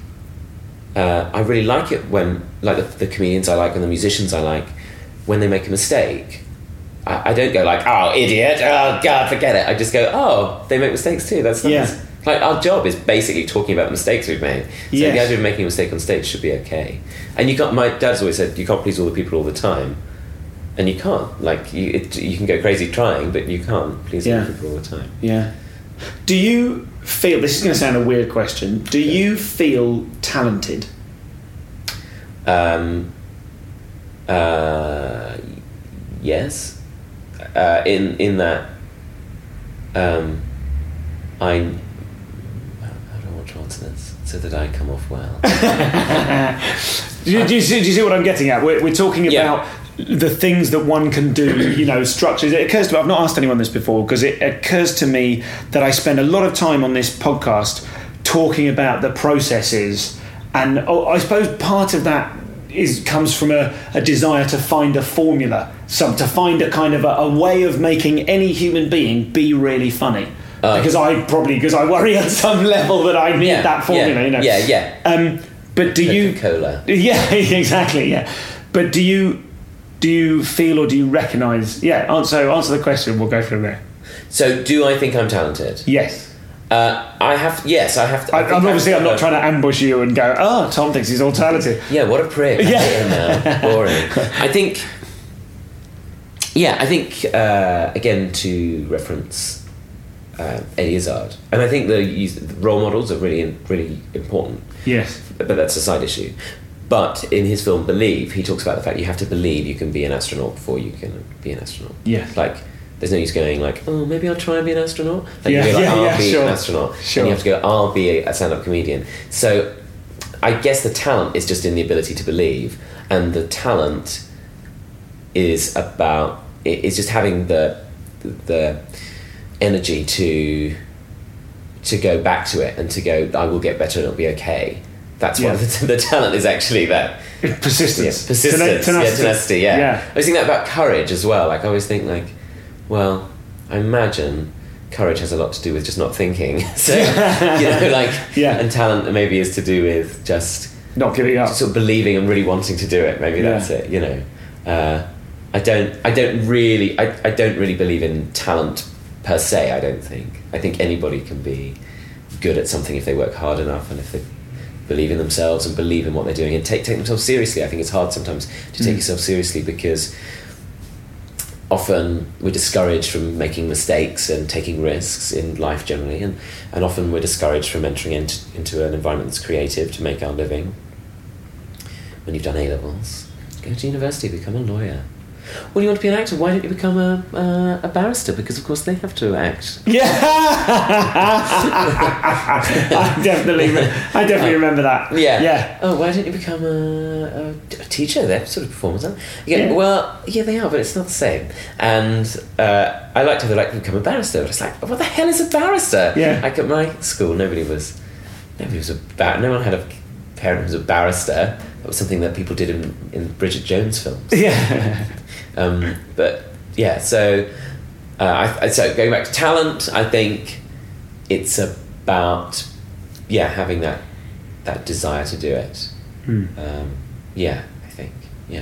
Uh, I really like it when, like, the, the comedians I like and the musicians I like, when they make a mistake. I, I don't go like, oh, idiot, oh God, forget it. I just go, oh, they make mistakes too. That's Yeah. nice. Like, our job is basically talking about the mistakes we've made. So Yes. the idea of making a mistake on stage should be okay. And you can't. My dad's always said you can't please all the people all the time, and you can't. Like, you, it, you can go crazy trying, but you can't please all Yeah. the people all the time. Yeah. Do you feel, this is going to sound a weird question, do you feel talented? Um. Uh. Yes. Uh. In in that. Um. I. How do I want to answer this so that I come off well? Do you, do, you see, do you see what I'm getting at? We're, we're talking Yeah. about the things that one can do, you know, structures. It occurs to me, I've not asked anyone this before, because it occurs to me that I spend a lot of time on this podcast talking about the processes, and oh, I suppose part of that is comes from a, a desire to find a formula, some to find a kind of a, a way of making any human being be really funny. Uh, because I probably because I worry at some level that I need Yeah, that formula, yeah, you know. yeah, yeah. Um, but do you? Coca-Cola. Yeah, exactly. Yeah, but do you do you feel or do you recognise? Yeah, answer answer the question. We'll go from there. So, do I think I'm talented? Yes, Uh, I have. Yes, I have. To, I I, think I'm obviously I'm I've- not trying to ambush you and go. Oh, Tom thinks he's all talented. Yeah, what a prick. I Yeah. hate him now. Boring. I think. Yeah, I think uh, again to reference uh, Eddie Izzard. And I think the, use, the role models are really, really important. Yes. But that's a side issue. But in his film Believe, he talks about the fact you have to believe you can be an astronaut before you can be an astronaut. Yeah. Like, there's no use going like, oh, maybe I'll try and be an astronaut. Like, Yeah, you go like, yeah, I'll yeah, be sure. an astronaut. Sure. And you have to go, I'll be a, a stand-up comedian. So I guess the talent is just in the ability to believe, and the talent is about, is just having the the energy to to go back to it and to go, I will get better and it'll be okay. That's Yeah. what the, the talent is actually that. Persistence. Yeah, persistence, Tena- yeah, tenacity. tenacity, yeah. Yeah. I was thinking that about courage as well. Like, I always think, like, well, I imagine courage has a lot to do with just not thinking. So, you know, like, Yeah. and talent maybe is to do with just Not giving up. sort of believing and really wanting to do it. Maybe that's Yeah. it, you know. Uh, I don't, I don't really, I, I don't really believe in talent per se, I don't think. I think anybody can be good at something if they work hard enough and if they believe in themselves and believe in what they're doing and take take themselves seriously. I think it's hard sometimes to take Mm. yourself seriously because often we're discouraged from making mistakes and taking risks in life generally, and, and often we're discouraged from entering into, into an environment that's creative to make our living. When you've done A-levels, go to university, become a lawyer. Well, you want to be an actor, why don't you become a, uh, a barrister? Because, of course, they have to act. Yeah, I definitely, re- I definitely remember that. Yeah. Yeah. Oh, why don't you become a, a, a teacher? They're sort of performers, aren't they? Yeah, Yeah. Well, yeah, they are, but it's not the same. And uh, I liked how they like to become a barrister, but it's like, what the hell is a barrister? Yeah. Like at my school, nobody was, nobody was a bar- no one had a parent who was a barrister. That was something that people did in, in Bridget Jones films. Yeah. Um, but yeah, so uh, I, I- so going back to talent, I think it's about yeah having that that desire to do it. Hmm. Um, yeah, I think yeah.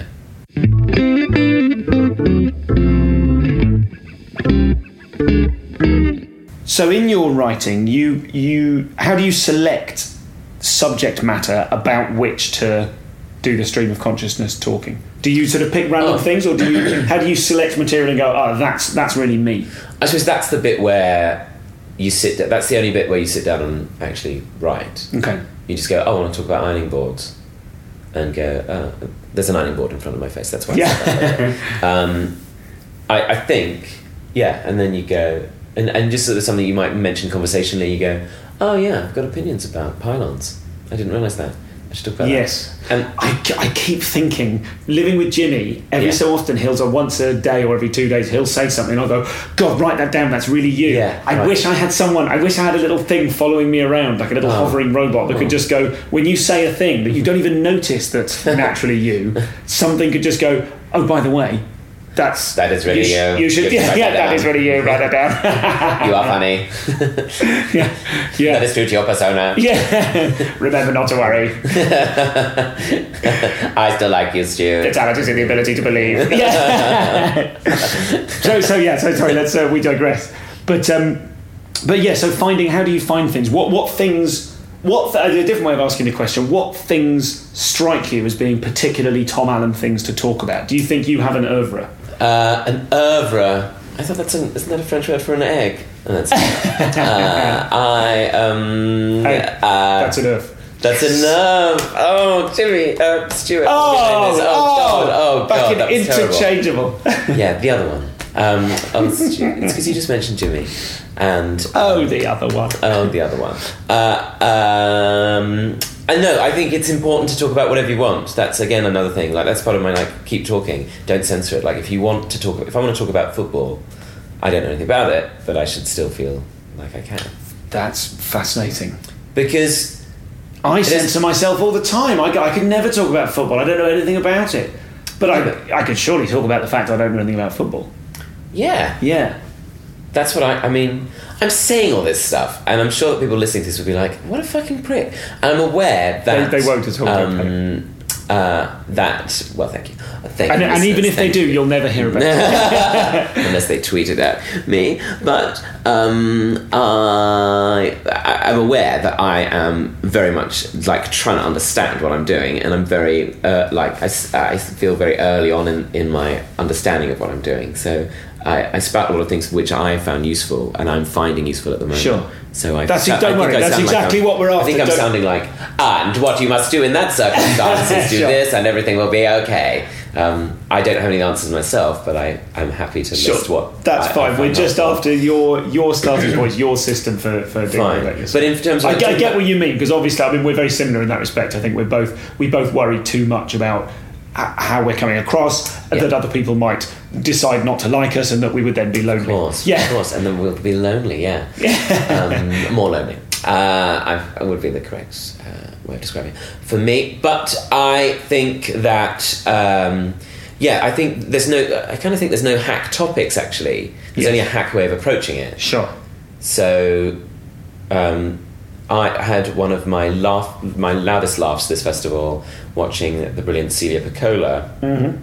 So in your writing, you you how do you select subject matter about which to do the stream of consciousness talking? Do you sort of pick random Oh. things, or do you how do you select material and go, oh, that's that's really me? I suppose that's the bit where you sit. That's the only bit where you sit down and actually write. Okay. You just go, oh, I want to talk about ironing boards, and go, uh, there's an ironing board in front of my face. That's why. I said that. um, I, I think, yeah, and then you go, and, and just sort of something you might mention conversationally. You go, oh yeah, I've got opinions about pylons. I didn't realise that. I should talk about Yes. that. And I, I keep thinking, living with Jimmy, every Yeah. so often he'll, so once a day or every two days, he'll say something and I'll go, God, write that down, that's really you. Yeah, I right. wish I had someone, I wish I had a little thing following me around, like a little Oh. hovering robot that Oh. could just go, when you say a thing that you don't even notice that's naturally you, something could just go, oh, by the way, that's... That is really you. sh- you. You should, Good, yeah, write yeah that that is down. really you, write that down. you are funny. yeah, yeah. That is true to your persona. Yeah, remember not to worry. I still like you, Stu. The talent is in the ability to believe. Yeah. so, so yeah. So sorry. Let's. Uh, we digress. But, um, but yeah. So finding. How do you find things? What, what things? What th- a different way of asking the question. What things strike you as being particularly Tom Allen things to talk about? Do you think you have an oeuvre? Uh, an oeuvre. I thought that's an, isn't that a French word for an egg? Oh, that's, uh, I um. Hey, uh, That's an oeuvre. That's a nerve. Oh, Jimmy, uh, Stuart. Oh, oh, God, oh, back God, in that was terrible. interchangeable. Yeah, the other one. Um, oh, Stu, it's because you just mentioned Jimmy, and Oh, the other one. oh, the other one. Uh, um, and no, I think it's important to talk about whatever you want. That's again another thing. Like that's part of my like keep talking. Don't censor it. Like if you want to talk, if I want to talk about football, I don't know anything about it, but I should still feel like I can That's fascinating. because. I is- censor myself all the time. I, I could never talk about football. I don't know anything about it. But I, I could surely talk about the fact I don't know anything about football. Yeah, Yeah. that's what I. I mean, I'm saying all this stuff, and I'm sure that people listening to this will be like, "What a fucking prick!" And I'm aware that They- they won't at all, Um, uh, that well, thank you. Thank And, you, and even listeners, if they thank do, you. you'll never hear about it. Unless they tweet it at me. But um, I, I, I'm aware that I am very much like trying to understand what I'm doing, and I'm very uh, like I, s- I feel very early on in, in my understanding of what I'm doing. So I, I spout a lot of things which I found useful and I'm finding useful at the moment. Sure. So I That's I don't think worry. I That's sound exactly like what we're after. I think I'm Don't- sounding like, and what you must do in that circumstance is do Sure. this, and everything will be okay. Um, I don't have any answers myself, but I, I'm happy to Sure. list what. That's I- I fine. find We're just helpful. after your your starting point, your system for for dealing Fine. with it. But in terms of I, get- I get what you mean, because obviously, I mean, we're very similar in that respect. I think we're both we both worry too much about h- how we're coming across, and Yeah. that other people might decide not to like us, and that we would then be lonely. Of course, yeah, of course, and then we'll be lonely, yeah. um, more lonely. Uh, I, I would be the correct uh, way of describing it for me. But I think that, um, yeah, I think there's no, I kind of think there's no hack topics, actually. There's Yes. only a hack way of approaching it. Sure. So um, I had one of my laugh, my loudest laughs this festival watching the brilliant Celia Piccola. Mm-hmm.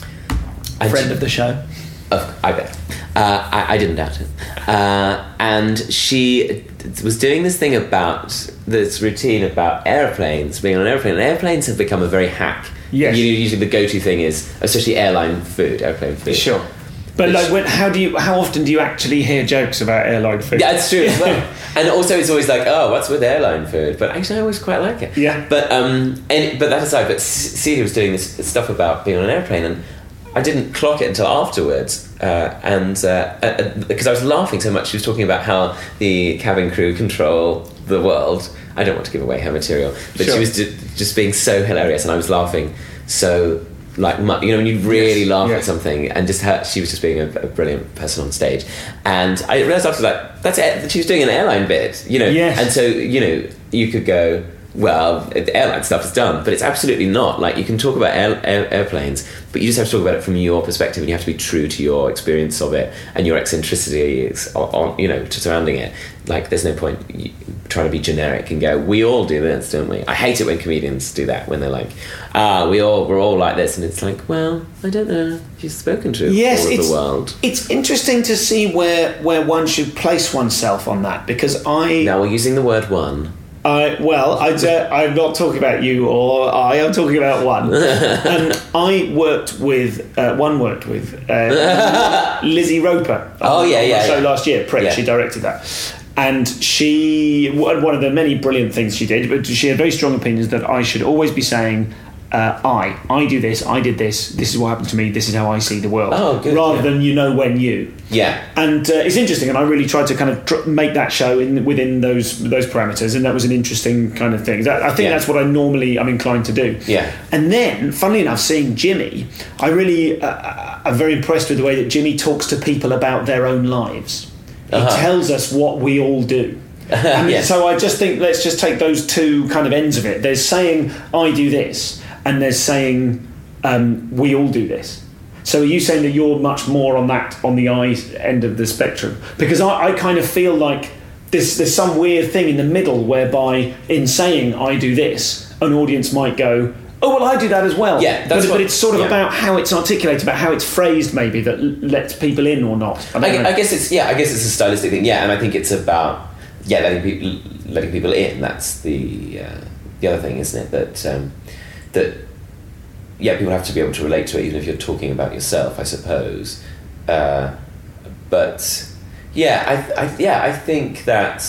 And Friend she- of the show. Of, I bet. Uh, I, I didn't doubt it. Uh, and she was doing this thing about this routine about airplanes, being on an airplane. And airplanes have become a very hack. Yes. You, usually the go-to thing is, especially airline food, airplane food. Sure. But like, when, how do you? How often do you actually hear jokes about airline food? Yeah, it's true as well. And also, it's always like, oh, what's with airline food? But actually, I always quite like it. Yeah. But um, and but that aside, but C- Celia was doing this stuff about being on an airplane, and I didn't clock it until afterwards, uh, and uh, uh, because I was laughing so much. She was talking about how the cabin crew control the world. I don't want to give away her material, but Sure. she was ju- just being so hilarious, and I was laughing so. Like, mu- you know, when you really Yes, laugh yes. at something, and just her, she was just being a, a brilliant person on stage. And I realised after that, that's it, she was doing an airline bit, you know. Yes. And so, you know, you could go, well, the airline stuff is done, but it's absolutely not. Like, you can talk about air, air, airplanes, but you just have to talk about it from your perspective, and you have to be true to your experience of it and your eccentricities on, on you know, to surrounding it. Like, there's no point y- trying to be generic and go, we all do this, don't we? I hate it when comedians do that, when they're like, ah, we all, we're all like this, and it's like, well, I don't know. You've spoken to Yes, all of it's, the world. it's interesting to see where where one should place oneself on that, because I Now we're using the word one. I well, I, uh, I'm not talking about you or I. I'm talking about one. And I worked with uh, one worked with uh, Lizzie Roper. Oh, on- yeah, on the yeah, show yeah. last year. Prick. Yeah. She directed that, and she one one of the many brilliant things she did. But she had very strong opinions that I should always be saying. Uh, I I do this. I did this. This is what happened to me. This is how I see the world. Oh, good, rather yeah. than you know when you. Yeah. And uh, it's interesting, and I really tried to kind of tr- make that show in within those those parameters, and that was an interesting kind of thing. That, I think Yeah. that's what I normally am inclined to do. Yeah. And then, funnily enough, seeing Jimmy, I really uh, I'm very impressed with the way that Jimmy talks to people about their own lives. He Uh-huh. tells us what we all do. And Yeah. so I just think let's just take those two kind of ends of it. There's saying I do this, and there's saying um, we all do this. So are you saying that you're much more on that on the I end of the spectrum? Because I, I kind of feel like there's there's some weird thing in the middle whereby in saying I do this, an audience might go, oh well, I do that as well. Yeah, that's but, what- but it's sort of yeah. about how it's articulated, about how it's phrased, maybe that l- lets people in or not. I don't I, know. I guess it's yeah. I guess it's a stylistic thing. Yeah, and I think it's about yeah letting people letting people in. That's the uh, the other thing, isn't it? That um, that yeah, people have to be able to relate to it, even if you're talking about yourself, I suppose. Uh, but yeah, I, I yeah I think that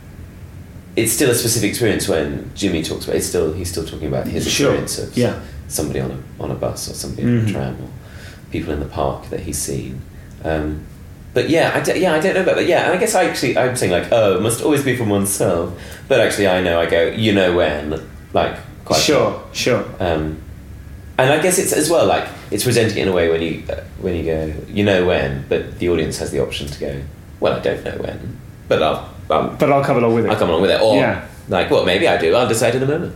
it's still a specific experience when Jimmy talks about. It's still he's still talking about his Sure. experience of Yeah. somebody on a on a bus or somebody on Mhm. a tram or people in the park that he's seen. Um, but yeah, I d- yeah, I don't know about that. Yeah, and I guess I actually I'm saying like, oh, it must always be from oneself. But actually, I know I go, you know when, like quite Sure, sure. Um, and I guess it's as well like it's presenting it in a way when you uh, when you go, you know when, but the audience has the option to go, well, I don't know when, but I'll I'll, But I'll come along with it. I'll come along with it, or Yeah. like, well, maybe I do. I'll decide in a moment.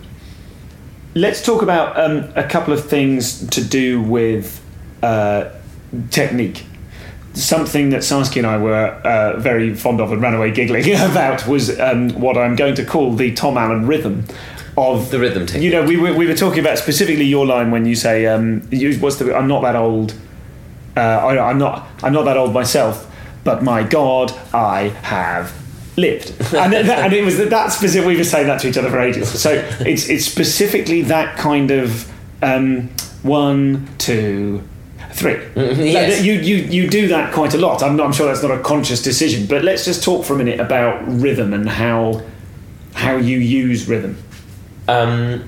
Let's talk about um, a couple of things to do with uh, technique. Something that Saskia and I were uh, very fond of and ran away giggling about was um, what I'm going to call the Tom Allen rhythm of The rhythm technique. You know, we were we were talking about specifically your line when you say, um, you, "What's the? I'm not that old. Uh, I, I'm not. I'm not that old myself, but my God, I have." Lived, and, it, and it was that specific. We were saying that to each other for ages. So it's it's specifically that kind of um, one, two, Three. Yes. Like, you, you, you do that quite a lot. I'm, not, I'm sure that's not a conscious decision, but let's just talk for a minute about rhythm and how how you use rhythm. Um,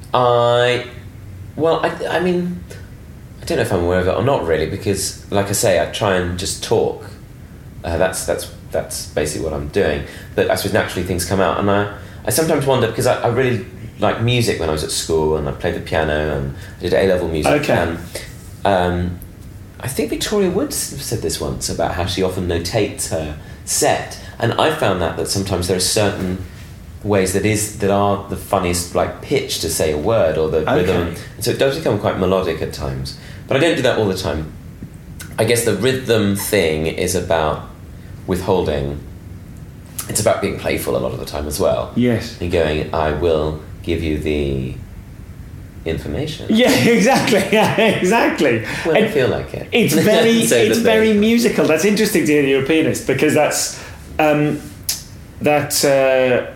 I, well, I, I mean, I don't know if I'm aware of it or not really, because, like I say, I try and just talk. Uh, that's that's that's basically what I'm doing. But I suppose naturally things come out, and I, I sometimes wonder, because I, I really liked music when I was at school, and I played the piano, and I did A-level music. Okay. And, um, I think Victoria Wood said this once about how she often notates her set, and I found that that sometimes there are certain ways that is that are the funniest, like pitch to say a word or the Okay. rhythm, and so it does become quite melodic at times. But I don't do that all the time. I guess the rhythm thing is about withholding. It's about being playful a lot of the time as well. Yes. And going, I will give you the information. Yeah, exactly. Yeah, exactly. When I And feel like it. it's very, So it's that very they- musical. That's interesting to hear that you're a pianist, because that's um, that uh,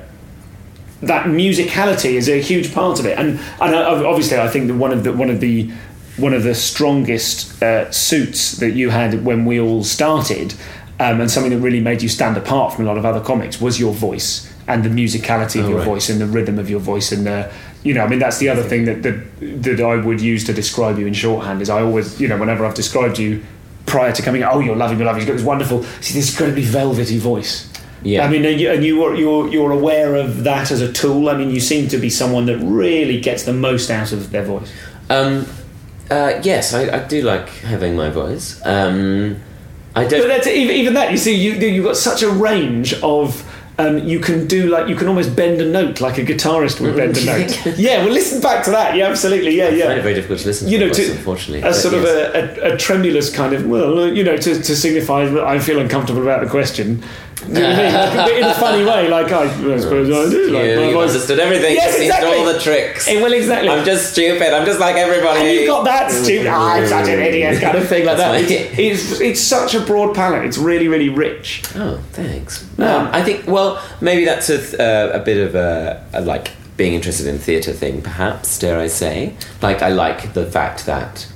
that musicality is a huge part of it. And and I- obviously, I think that one of the one of the one of the strongest uh, suits that you had when we all started, um, and something that really made you stand apart from a lot of other comics, was your voice and the musicality of Oh, your right. voice and the rhythm of your voice and the, you know, I mean, that's the other thing that, that that I would use to describe you in shorthand. Is I always, you know, whenever I've described you prior to coming out, oh, you're lovely, you're lovely, you've got this wonderful, see, this incredibly velvety voice. Yeah. I mean, and you, and you are, you're you're aware of that as a tool. I mean, you seem to be someone that really gets the most out of their voice. Um, uh, yes, I, I do like having my voice. Um, I don't. But that's even, even that. You see, you you've got such a range of. Um, you can do like you can almost bend a note like a guitarist would bend a note. Yeah, well, listen back to that. Yeah, absolutely. Yeah, yeah. I find it very difficult to listen to, You know, of course, to, unfortunately. as but sort yes. of a, a, a tremulous kind of, well, you know, to, to signify that I feel uncomfortable about the question. Do you know what I mean? Like, but in a funny way, like I, I suppose I do. Like, you, my you've voice- understood everything. Yes, You've seen exactly. all the tricks. Eh, well, exactly. I'm just stupid. I'm just like everybody. And you've got that stupid, oh, I'm such an idiot kind of thing like that. That's It's, right. it's, it's such a broad palette. It's really, really rich. Oh, thanks. No. Um, I think, well, maybe that's a, th- uh, a bit of a, a, like, being interested in theatre thing, perhaps, dare I say. Like, I like the fact that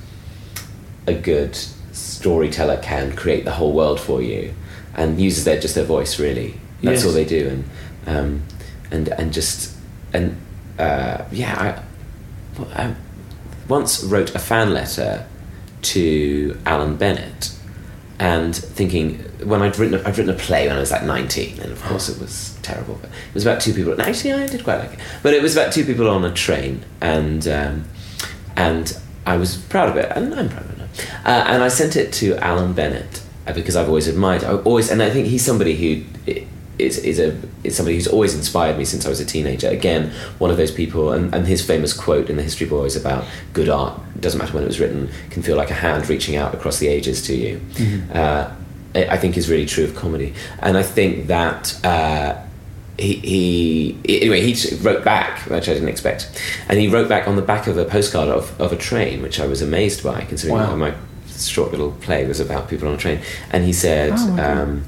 a good storyteller can create the whole world for you and uses their, just their voice, really. That's Yes. all they do. And, um, and, and just, and, uh, yeah, I, I once wrote a fan letter to Alan Bennett, and thinking, when I'd written, a, I'd written a play when I was like nineteen, and of course it was terrible, but it was about two people, and actually I did quite like it, but it was about two people on a train, and um, and I was proud of it, and I'm proud of it now. Uh, and I sent it to Alan Bennett, uh, because I've always admired, I always, and I think he's somebody who is, is, a, is somebody who's always inspired me since I was a teenager. Again, one of those people, and, and his famous quote in The History Boys about good art, doesn't matter when it was written, can feel like a hand reaching out across the ages to you. Mm-hmm. Uh, I think is really true of comedy. And I think that uh, he, he... Anyway, he wrote back, which I didn't expect, and he wrote back on the back of a postcard of, of a train, which I was amazed by, considering Wow. my short little play was about people on a train. And he said... Oh, okay. um,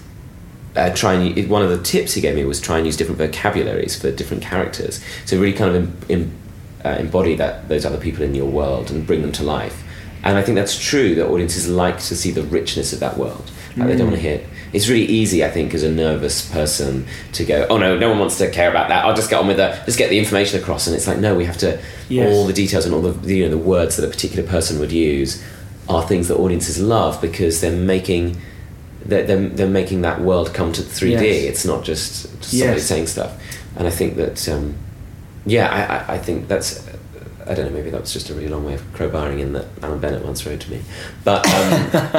Uh, try and u- one of the tips he gave me was try and use different vocabularies for different characters, so really kind of em, em, uh, embody that those other people in your world and bring them to life. And I think that's true, that audiences like to see the richness of that world. Like, they don't want to hear it. It's really easy, I think, as a nervous person to go, oh no, no one wants to care about that, I'll just get on with it, just get the information across. And it's like, no, we have to, Yes. all the details and all the, you know, the words that a particular person would use are things that audiences love, because they're making They're, they're, they're making that world come to three D. Yes. It's not just, just somebody Yes. saying stuff. And I think that, um, yeah, I, I, I think that's, I don't know, maybe that was just a really long way of crowbarring in that Alan Bennett once wrote to me. But, um,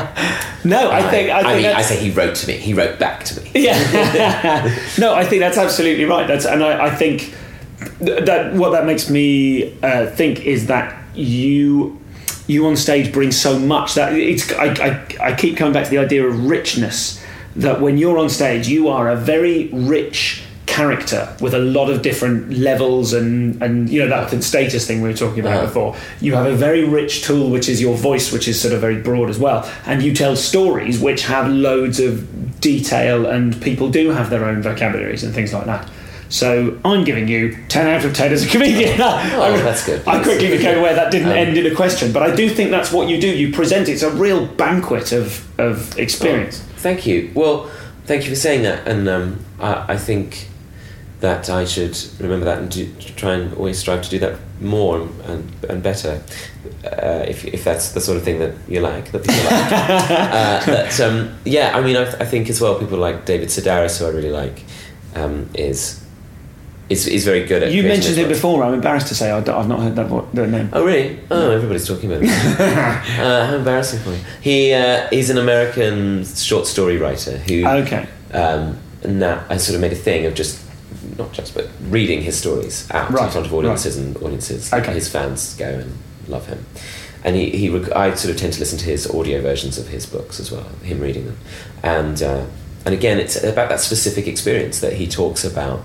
No, I think I, think mean, I that's- say he wrote to me, he wrote back to me. Yeah. No, I think that's absolutely right. That's and I, I think th- that what that makes me uh, think is that you you on stage bring so much that it's I, I, I keep coming back to the idea of richness, that when you're on stage you are a very rich character with a lot of different levels and and you know that status thing we were talking about Uh-huh. before. You have a very rich tool which is your voice, which is sort of very broad as well, and you tell stories which have loads of detail, and people do have their own vocabularies and things like that. So I'm giving you ten out of ten as a comedian. Oh, that's good. I quickly became aware that didn't Um, end in a question, but I do think that's what you do. You present it. It's a real banquet of, of experience. Oh, thank you. Well, thank you for saying that, and um, I, I think that I should remember that and do, try and always strive to do that more and and better. Uh, if if that's the sort of thing that you like, that people like. uh, but um, yeah, I mean, I, I think as well, people like David Sedaris, who I really like, um, is. Is, is very good at. You creating mentioned those it works. before. I'm embarrassed to say I d- I've not heard that vo- the name. Oh really? Oh, everybody's talking about it. uh, how embarrassing for me. He uh, he's an American short story writer who Okay. um, now has sort of made a thing of just not just but reading his stories out Right, in front of audiences, and audiences. Okay. His fans go and love him, and he he rec- I sort of tend to listen to his audio versions of his books as well, him reading them, and uh, and again it's about that specific experience that he talks about.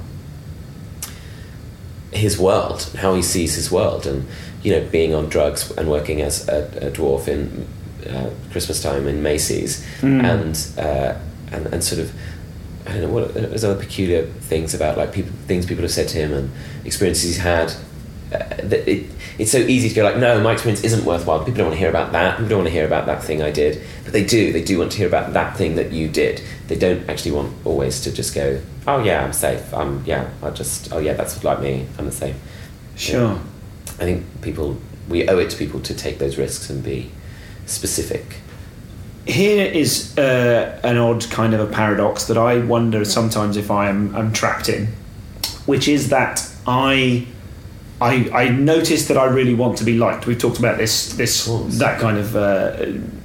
His world, how he sees his world, and you know, being on drugs and working as a, a dwarf in uh, Christmas time in Macy's, Mm. and uh, and and sort of I don't know what there's other peculiar things about like people things people have said to him and experiences he's had. Uh, that it, it's so easy to go like, no, my experience isn't worthwhile. People don't want to hear about that. People don't want to hear about that thing I did, but they do. They do want to hear about that thing that you did. They don't actually want always to just go, oh yeah, I'm safe. I'm yeah, I just oh yeah, that's like me. I'm the same. Sure. Yeah. I think people we owe it to people to take those risks and be specific. Here is uh, an odd kind of a paradox that I wonder sometimes if I am I'm trapped in, which is that I. I, I noticed that I really want to be liked. We've talked about this, this that kind of, uh,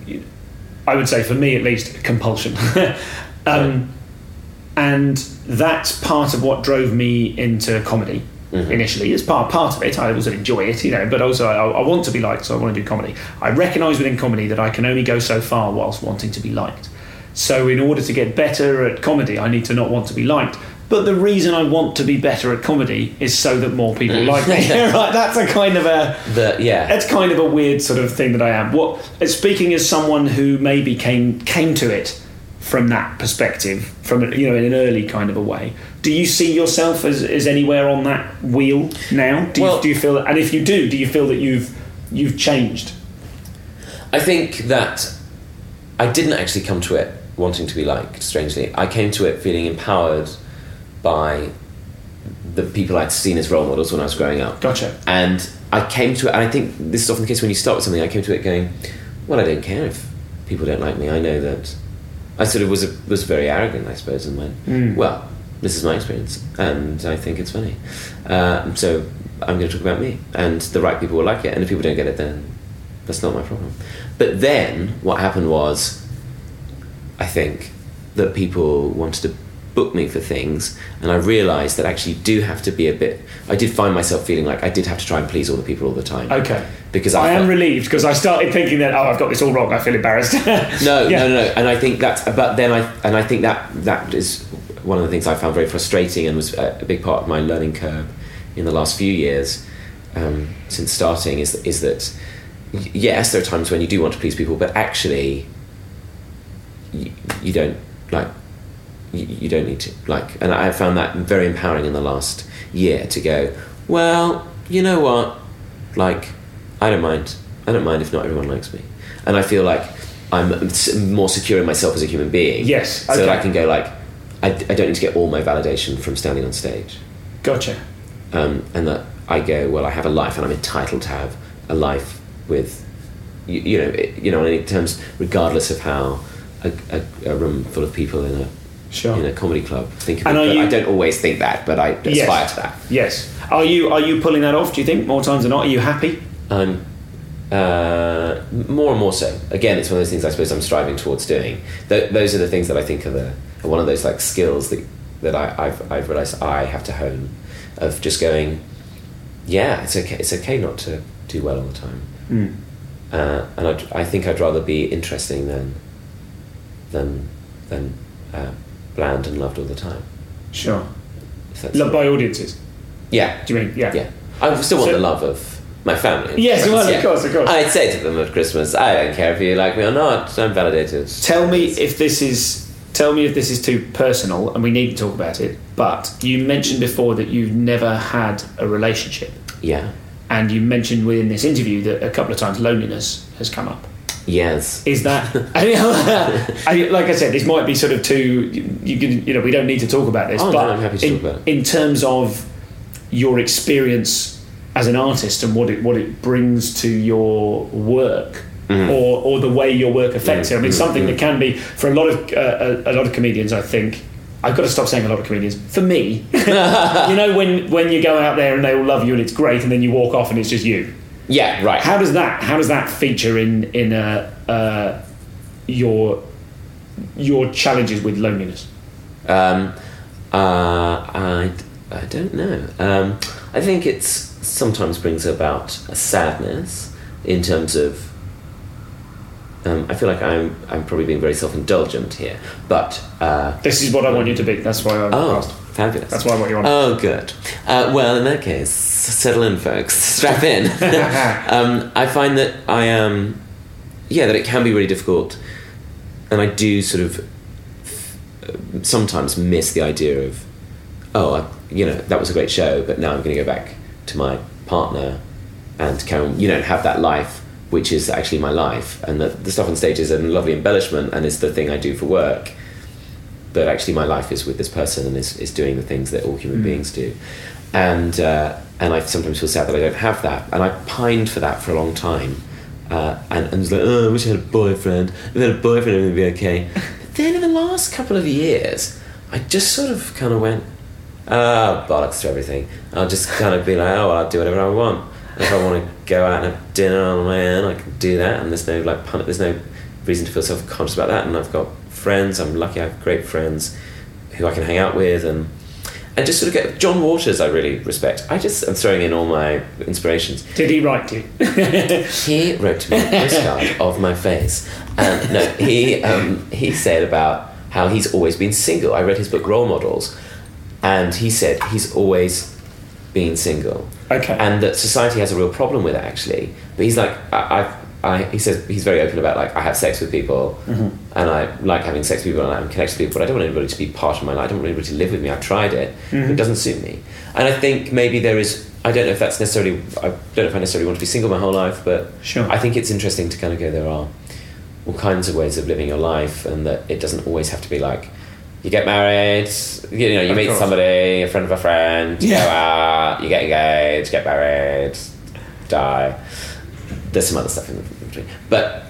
I would say for me at least, compulsion. um, Right. And that's part of what drove me into comedy Mm-hmm. initially. It's part, part of it. I also enjoy it, you know, but also I, I want to be liked, so I want to do comedy. I recognise within comedy that I can only go so far whilst wanting to be liked. So in order to get better at comedy, I need to not want to be liked. But the reason I want to be better at comedy is so that more people like me. Right? That's a kind of a The yeah. that's kind of a weird sort of thing that I am. What speaking as someone who maybe came came to it from that perspective, from you know in an early kind of a way. Do you see yourself as, as anywhere on that wheel now? Do you, Well- do you feel, and if you do, do you feel that you've you've changed? I think that I didn't actually come to it wanting to be liked, strangely. I came to it feeling empowered by the people I'd seen as role models when I was growing up. Gotcha. And I came to it, and I think this is often the case when you start with something, I came to it going, well, I don't care if people don't like me. I know that... I sort of was a, was very arrogant, I suppose, and went, Mm. well, this is my experience, and I think it's funny. Uh, so I'm going to talk about me, and the right people will like it, and if people don't get it, then that's not my problem. But then what happened was, I think, that people wanted to book me for things, and I realised that actually you do have to be a bit... I did find myself feeling like I did have to try and please all the people all the time. Okay. Because I, I, am felt, relieved because I started thinking that oh I've got this all wrong. I feel embarrassed. No, Yeah. no, no, no. And I think that's... But then I... And I think that that is one of the things I found very frustrating and was a, a big part of my learning curve in the last few years um, since starting is, is that, y- yes, there are times when you do want to please people, but actually you, you don't, like... You, you don't need to, like... And I found that very empowering in the last year to go, well, you know what? Like, I don't mind. I don't mind if not everyone likes me. And I feel like I'm s- more secure in myself as a human being. Yes, So that okay. I can go like, I, I don't need to get all my validation from standing on stage. Gotcha. Um, and that I go, well, I have a life and I'm entitled to have a life with, you, you know, it, you know, in any terms, regardless of how a, a, a room full of people in a Sure. in a comedy club think of And it. are But you- I don't always think that, but I aspire Yes. to that. Yes. Are you are you pulling that off? Do you think more times than not? Are you happy? I'm uh, more and more so. Again, it's one of those things I suppose I'm striving towards doing. Th- those are the things that I think are the are one of those like skills that that I, I've I've realised I have to hone. Of just going, yeah, it's okay. It's okay not to do well all the time. Mm. Uh, and I'd, I think I'd rather be interesting than than than uh, bland and loved all the time. Sure. If that's- Loved by audiences. yeah. Do you mean yeah? Yeah, I still want So- the love of my family. and Yes, friends, well, of yeah. course, of course. I'd say to them at Christmas, I don't care if you like me or not, I'm validated. Tell me if this is tell me if this is too personal, and we need to talk about it, but you mentioned before that you've never had a relationship. Yeah. And you mentioned within this interview that a couple of times loneliness has come up. Yes. Is that... I mean, like I said, this might be sort of too... You can, you know, we don't need to talk about this, oh, but no, I'm happy to in, talk about it. in terms of your experience as an artist and what it what it brings to your work, mm. or or the way your work affects mm. it. I mean, mm. something mm. that can be for a lot of uh, a, a lot of comedians. I think I've got to stop saying a lot of comedians. For me, you know, when when you go out there and they all love you and it's great, and then you walk off and it's just you. Yeah, right. How does that how does that feature in in uh, uh, your your challenges with loneliness? Um, uh, I I don't know. Um, I think it's sometimes brings about a sadness in terms of. Um, I feel like I'm I'm probably being very self-indulgent here, but uh, this is what I want you to be. That's why I oh, asked. Fabulous. That's why I want you on. Oh, good. Uh, well, in that case, settle in, folks. Strap in. um, I find that I am, um, yeah, that it can be really difficult, and I do sort of uh, sometimes miss the idea of, oh, I, you know, that was a great show, but now I'm going to go back to my partner and carry on, you know, have that life, which is actually my life, and that the stuff on stage is a lovely embellishment and is the thing I do for work. But actually my life is with this person and is, is doing the things that all human mm. beings do. And uh, and I sometimes feel sad that I don't have that. And I pined for that for a long time. Uh, and, and was like, oh, I wish I had a boyfriend. If I had a boyfriend, it would be okay. But then in the last couple of years, I just sort of kind of went, ah, oh, bollocks to everything. I'll just kind of be like, oh, well, I'll do whatever I want. And if I want to go out and have dinner on the way in, I can do that. And there's no like pun- there's no reason to feel self-conscious about that. And I've got friends, I'm lucky I have great friends who I can hang out with, and and just sort of get John Waters I really respect. I just am throwing in all my inspirations. Did he write to you? He wrote to me a postcard of my face, and no he um, he said about how he's always been single. I read his book Role Models, and he said he's always been single, okay, and that society has a real problem with it actually, but he's like I, I've I, he says he's very open about like I have sex with people, mm-hmm. and I like having sex with people and I'm connected to people, but I don't want anybody to be part of my life. I don't want anybody to live with me. I've tried it, mm-hmm. but it doesn't suit me. And I think maybe there is. I don't know if that's necessarily. I don't know if I necessarily want to be single my whole life, but sure. I think it's interesting to kind of go. There are all kinds of ways of living your life, and that it doesn't always have to be like you get married. You know, you of meet course. somebody, a friend of a friend. You yeah. go out, you get engaged, get married, die. There's some other stuff in between, but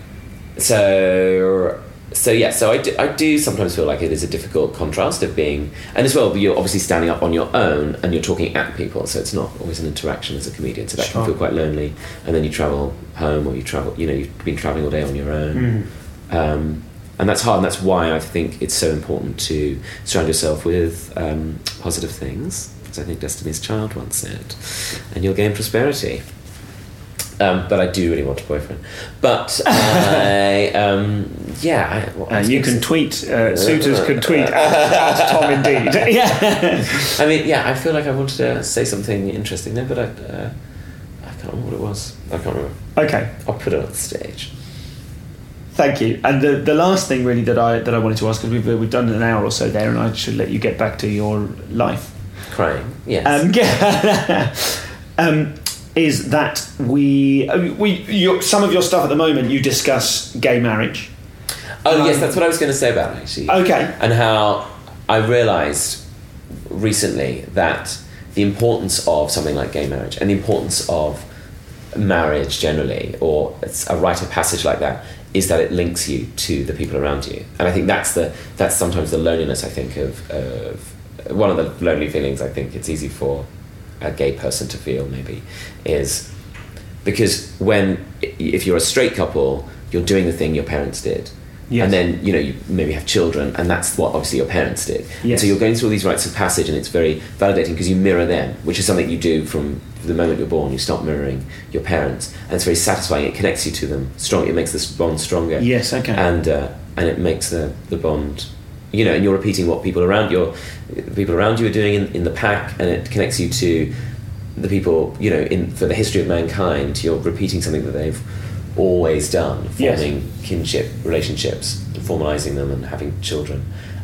so so yeah. So I do, I do sometimes feel like it is a difficult contrast of being, and as well, you're obviously standing up on your own and you're talking at people, so it's not always an interaction as a comedian. So that sure. can feel quite lonely. And then you travel home, or you travel, you know, you've been traveling all day on your own, mm. um, and that's hard. And that's why I think it's so important to surround yourself with um, positive things, as I think Destiny's Child once said, and you'll gain prosperity. Um, but I do really want a boyfriend. But I, um, yeah. I, well, uh, you can tweet, uh, suitors can tweet at, at Tom Indeed. Yeah. I mean, yeah, I feel like I wanted to say something interesting there, but I, uh, I can't remember what it was. I can't remember. Okay. I'll put it on the stage. Thank you. And the the last thing really that I that I wanted to ask, because we've, we've done an hour or so there, and I should let you get back to your life. Crying, yes. Um, um, is that we we your, some of your stuff at the moment you discuss gay marriage. Oh um, yes, that's what I was going to say about it, actually. Okay. And how I realised recently that the importance of something like gay marriage and the importance of marriage generally, or it's a rite of passage like that, is that it links you to the people around you. And I think that's the that's sometimes the loneliness, I think, of, of one of the lonely feelings I think it's easy for a gay person to feel, maybe, is because when, if you're a straight couple, you're doing the thing your parents did. Yes. And then, you know, you maybe have children, and that's what obviously your parents did. Yes. So you're going through all these rites of passage, and it's very validating because you mirror them, which is something you do from the moment you're born. You start mirroring your parents, and it's very satisfying. It connects you to them strong. It makes this bond stronger. Yes, okay. And uh, and it makes the, the bond, you know, and you're repeating what people around your people around you are doing in, in the pack, and it connects you to the people, you know, in for the history of mankind. You're repeating something that they've always done, forming yes. kinship relationships, formalizing them and having children.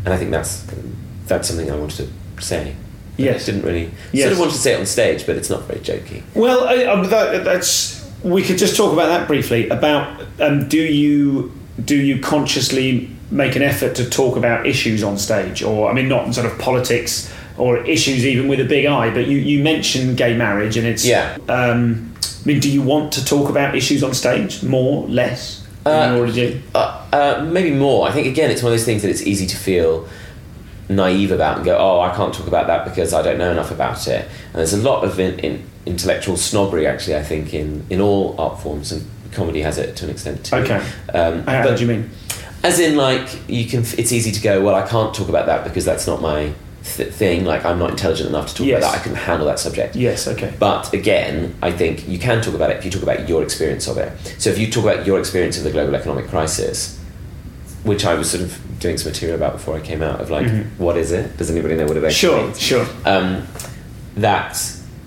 and I think that's that's something I wanted to say. Yes. I didn't really Yes. sort of wanted to say it on stage, but it's not very jokey. Well, I, I, that, that's we could just talk about that briefly. About um, do you do you consciously make an effort to talk about issues on stage, or I mean, not sort of politics or issues even with a big I, but you you mentioned gay marriage, and it's Yeah. Um, I mean, do you want to talk about issues on stage more, less than Uh, you already do? Uh, uh, maybe more. I think again, it's one of those things that it's easy to feel naive about and go, oh, I can't talk about that because I don't know enough about it. And there's a lot of in, in intellectual snobbery, actually, I think, in, in all art forms, and comedy has it to an extent too. Okay. Um, How, but how do you mean? As in, like, you can. It's easy to go, well, I can't talk about that because that's not my th- thing. Like, I'm not intelligent enough to talk Yes. about that. I couldn't handle that subject. Yes. Okay. But again, I think you can talk about it if you talk about your experience of it. So if you talk about your experience of the global economic crisis, which I was sort of doing some material about before I came out, of like, Mhm. what is it? Does anybody know what it actually Sure. means? Sure. Um, that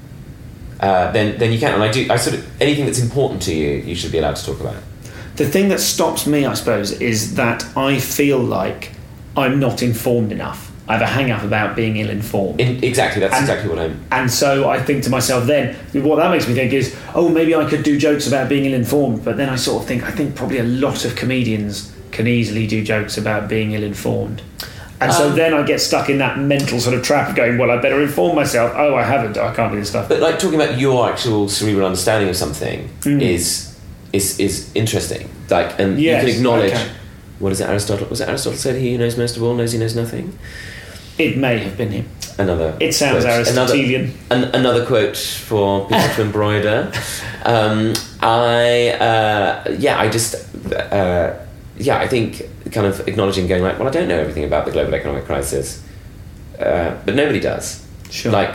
uh, then then you can. And I do. I sort of anything that's important to you, you should be allowed to talk about. The thing that stops me, I suppose, is that I feel like I'm not informed enough. I have a hang-up about being ill-informed. In, exactly. That's And- exactly what I'm. And so I think to myself then, what that makes me think is, oh, maybe I could do jokes about being ill-informed. But then I sort of think, I think probably a lot of comedians can easily do jokes about being ill-informed. And so Um, then I get stuck in that mental sort of trap of going, well, I better inform myself. Oh, I haven't. I can't do this stuff. But like talking about your actual cerebral understanding of something Mm. is is is interesting. Like, and Yes, you can acknowledge. okay. What is it? Aristotle was it Aristotle said he who knows most of all knows he knows nothing. It may have been him. Another. It sounds quote. Aristotelian. Another, an, another quote for people to embroider. Um, I uh, yeah, I just uh, yeah, I think kind of acknowledging, going like, well, I don't know everything about the global economic crisis, uh, but nobody does. Sure. Like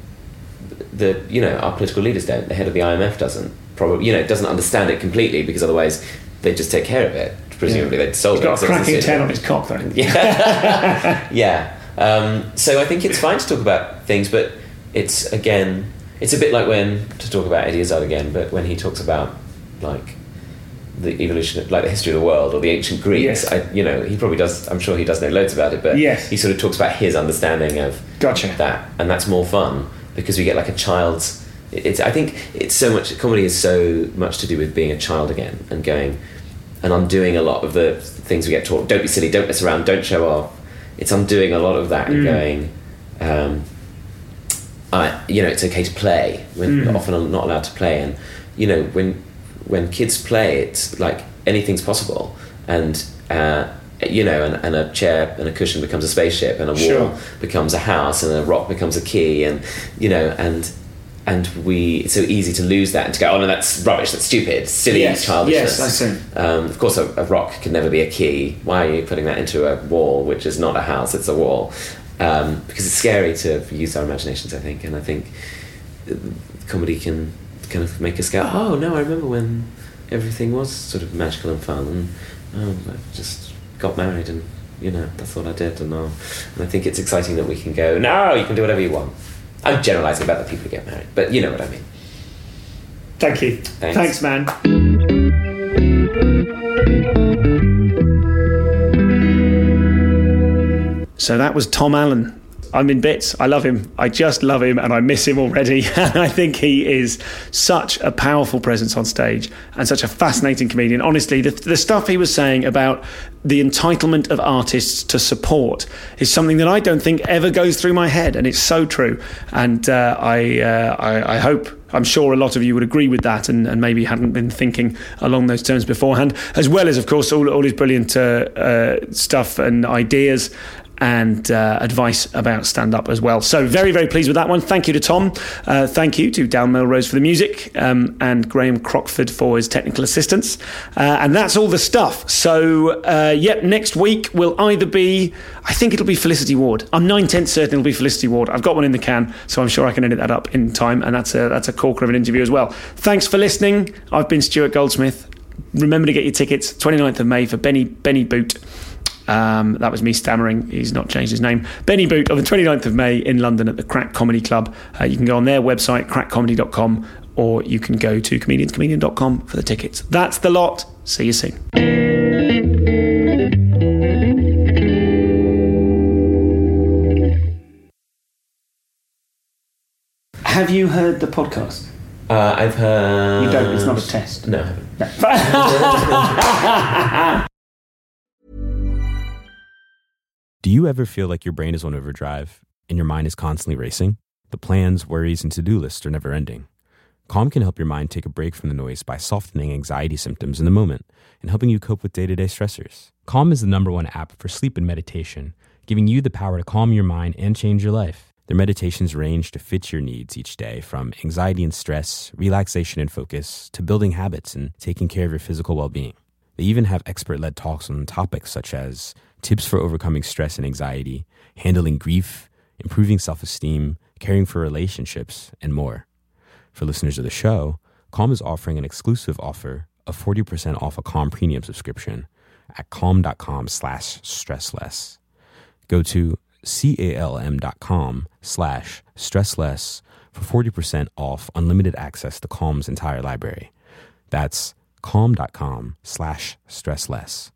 the you know our political leaders don't. The head of the I M F doesn't. Probably you know doesn't understand it completely, because otherwise they'd just take care of it. Presumably Yeah. they'd solve He's it. got a So it's cracking just- ten on his cock, though. Yeah. Yeah. Um, so I think it's fine to talk about things, but it's again, it's a bit like when to talk about Eddie Izzard again, but when he talks about like the evolution of like the history of the world or the ancient Greeks, Yes. I, you know, he probably does. I'm sure he does know loads about it, but Yes. he sort of talks about his understanding of Gotcha. that, and that's more fun because we get like a child's. It's. I think it's so much. Comedy is so much to do with being a child again and going and undoing a lot of the things we get taught. Don't be silly. Don't mess around. Don't show off. It's undoing a lot of that and Mm. going. Um, I, you know, it's okay to play when Mm. often I'm not allowed to play, and you know when when kids play, it's like anything's possible, and uh, you know, and, and a chair and a cushion becomes a spaceship, and a wall Sure. becomes a house, and a rock becomes a key, and you know, and and we it's so easy to lose that and to go, oh no, that's rubbish, that's stupid, silly Yes, childishness. yes, I see. Um, of course, a, a rock can never be a key. Why are you putting that into a wall, which is not a house, it's a wall? Um, because it's scary to use our imaginations, I think, and I think uh, comedy can kind of make us go, oh no, I remember when everything was sort of magical and fun, and oh, I just got married, and you know, that's what I did, and, oh. and I think it's exciting that we can go, no, you can do whatever you want. I'm generalising about the people who get married, but you know what I mean. Thank you. Thanks. Thanks, man. So that was Tom Allen. I'm in bits. I love him. I just love him, and I miss him already. And I think he is such a powerful presence on stage and such a fascinating comedian. Honestly, the, the stuff he was saying about the entitlement of artists to support is something that I don't think ever goes through my head, and it's so true. And uh, I, uh, I, I hope, I'm sure a lot of you would agree with that, and, and maybe hadn't been thinking along those terms beforehand, as well as, of course, all, all his brilliant uh, uh, stuff and ideas and uh, advice about stand-up as well. So very, very pleased with that one. Thank you to Tom. Uh, thank you to Dal Melrose for the music, um, and Graham Crockford for his technical assistance. Uh, and that's all the stuff. So, uh, yep, next week will either be, I think it'll be Felicity Ward. I'm nine-tenths certain it'll be Felicity Ward. I've got one in the can, so I'm sure I can edit that up in time, and that's a, that's a corker of an interview as well. Thanks for listening. I've been Stuart Goldsmith. Remember to get your tickets, twenty-ninth of May for Benny Benny Boot. Um, that was me stammering. He's not changed his name. Benny Boot on the twenty-ninth of May in London at the Crack Comedy Club. Uh, you can go on their website, crack comedy dot com, or you can go to comedians comedian dot com for the tickets. That's the lot. See you soon. Have you heard the podcast? Uh, I've heard... You don't, it's not a test. No, I haven't. No. Do you ever feel like your brain is on overdrive and your mind is constantly racing? The plans, worries, and to-do lists are never ending. Calm can help your mind take a break from the noise by softening anxiety symptoms in the moment and helping you cope with day-to-day stressors. Calm is the number one app for sleep and meditation, giving you the power to calm your mind and change your life. Their meditations range to fit your needs each day, from anxiety and stress, relaxation and focus, to building habits and taking care of your physical well-being. They even have expert-led talks on topics such as tips for overcoming stress and anxiety, handling grief, improving self-esteem, caring for relationships, and more. For listeners of the show, Calm is offering an exclusive offer of forty percent off a Calm Premium subscription at calm.com slash stressless. Go to calm.com slash stressless for forty percent off unlimited access to Calm's entire library. That's calm.com slash stressless.